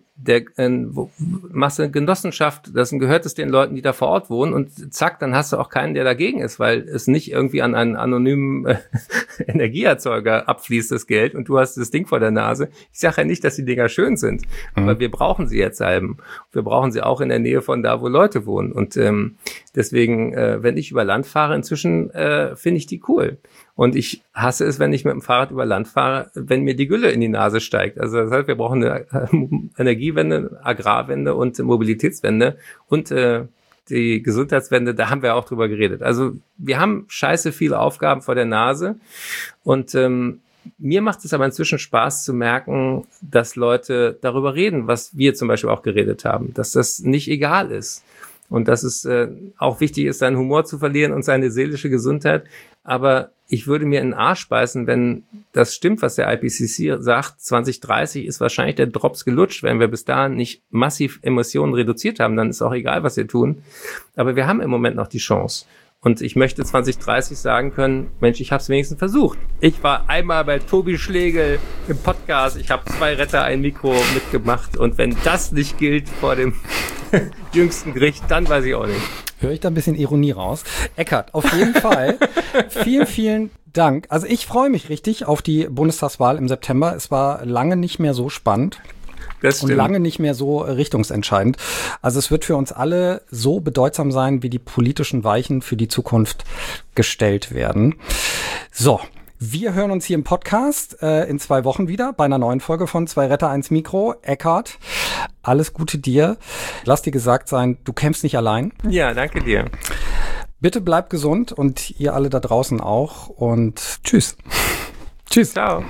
machst du eine Genossenschaft, das gehört es den Leuten, die da vor Ort wohnen und zack, dann hast du auch keinen, der dagegen ist, weil es nicht irgendwie an einen anonymen Energieerzeuger abfließt, das Geld, und du hast das Ding vor der Nase. Ich sage ja nicht, dass die Dinger schön sind, aber wir brauchen sie jetzt halben. Wir brauchen sie auch in der Nähe von da, wo Leute wohnen. Und deswegen, wenn ich über Land fahre, inzwischen finde ich die cool. Und ich hasse es, wenn ich mit dem Fahrrad über Land fahre, wenn mir die Gülle in die Nase steigt. Also das heißt, wir brauchen eine Energiewende, Agrarwende und Mobilitätswende und die Gesundheitswende, da haben wir auch drüber geredet. Also wir haben scheiße viele Aufgaben vor der Nase und mir macht es aber inzwischen Spaß zu merken, dass Leute darüber reden, was wir zum Beispiel auch geredet haben, dass das nicht egal ist und dass es auch wichtig ist, seinen Humor zu verlieren und seine seelische Gesundheit. Aber ich würde mir in den Arsch beißen, wenn das stimmt, was der IPCC sagt. 2030 ist wahrscheinlich der Drops gelutscht. Wenn wir bis dahin nicht massiv Emissionen reduziert haben, dann ist auch egal, was wir tun. Aber wir haben im Moment noch die Chance. Und ich möchte 2030 sagen können, Mensch, ich habe es wenigstens versucht. Ich war einmal bei Tobi Schlegel im Podcast, ich habe 2 Retter, ein Mikro mitgemacht. Und wenn das nicht gilt vor dem jüngsten Gericht, dann weiß ich auch nicht. Höre ich da ein bisschen Ironie raus? Eckart, auf jeden Fall vielen, vielen Dank. Also ich freue mich richtig auf die Bundestagswahl im September. Es war lange nicht mehr so spannend. Und lange nicht mehr so richtungsentscheidend. Also es wird für uns alle so bedeutsam sein, wie die politischen Weichen für die Zukunft gestellt werden. So, wir hören uns hier im Podcast in 2 Wochen wieder bei einer neuen Folge von 2 Retter, 1 Mikro. Eckart, alles Gute dir. Lass dir gesagt sein, du kämpfst nicht allein. Ja, danke dir. Bitte bleib gesund und ihr alle da draußen auch. Und tschüss. Tschüss. Ciao.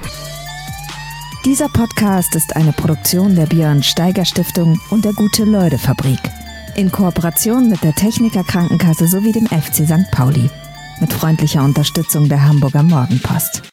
Dieser Podcast ist eine Produktion der Björn Steiger Stiftung und der Gute-Leute-Fabrik. In Kooperation mit der Techniker Krankenkasse sowie dem FC St. Pauli. Mit freundlicher Unterstützung der Hamburger Morgenpost.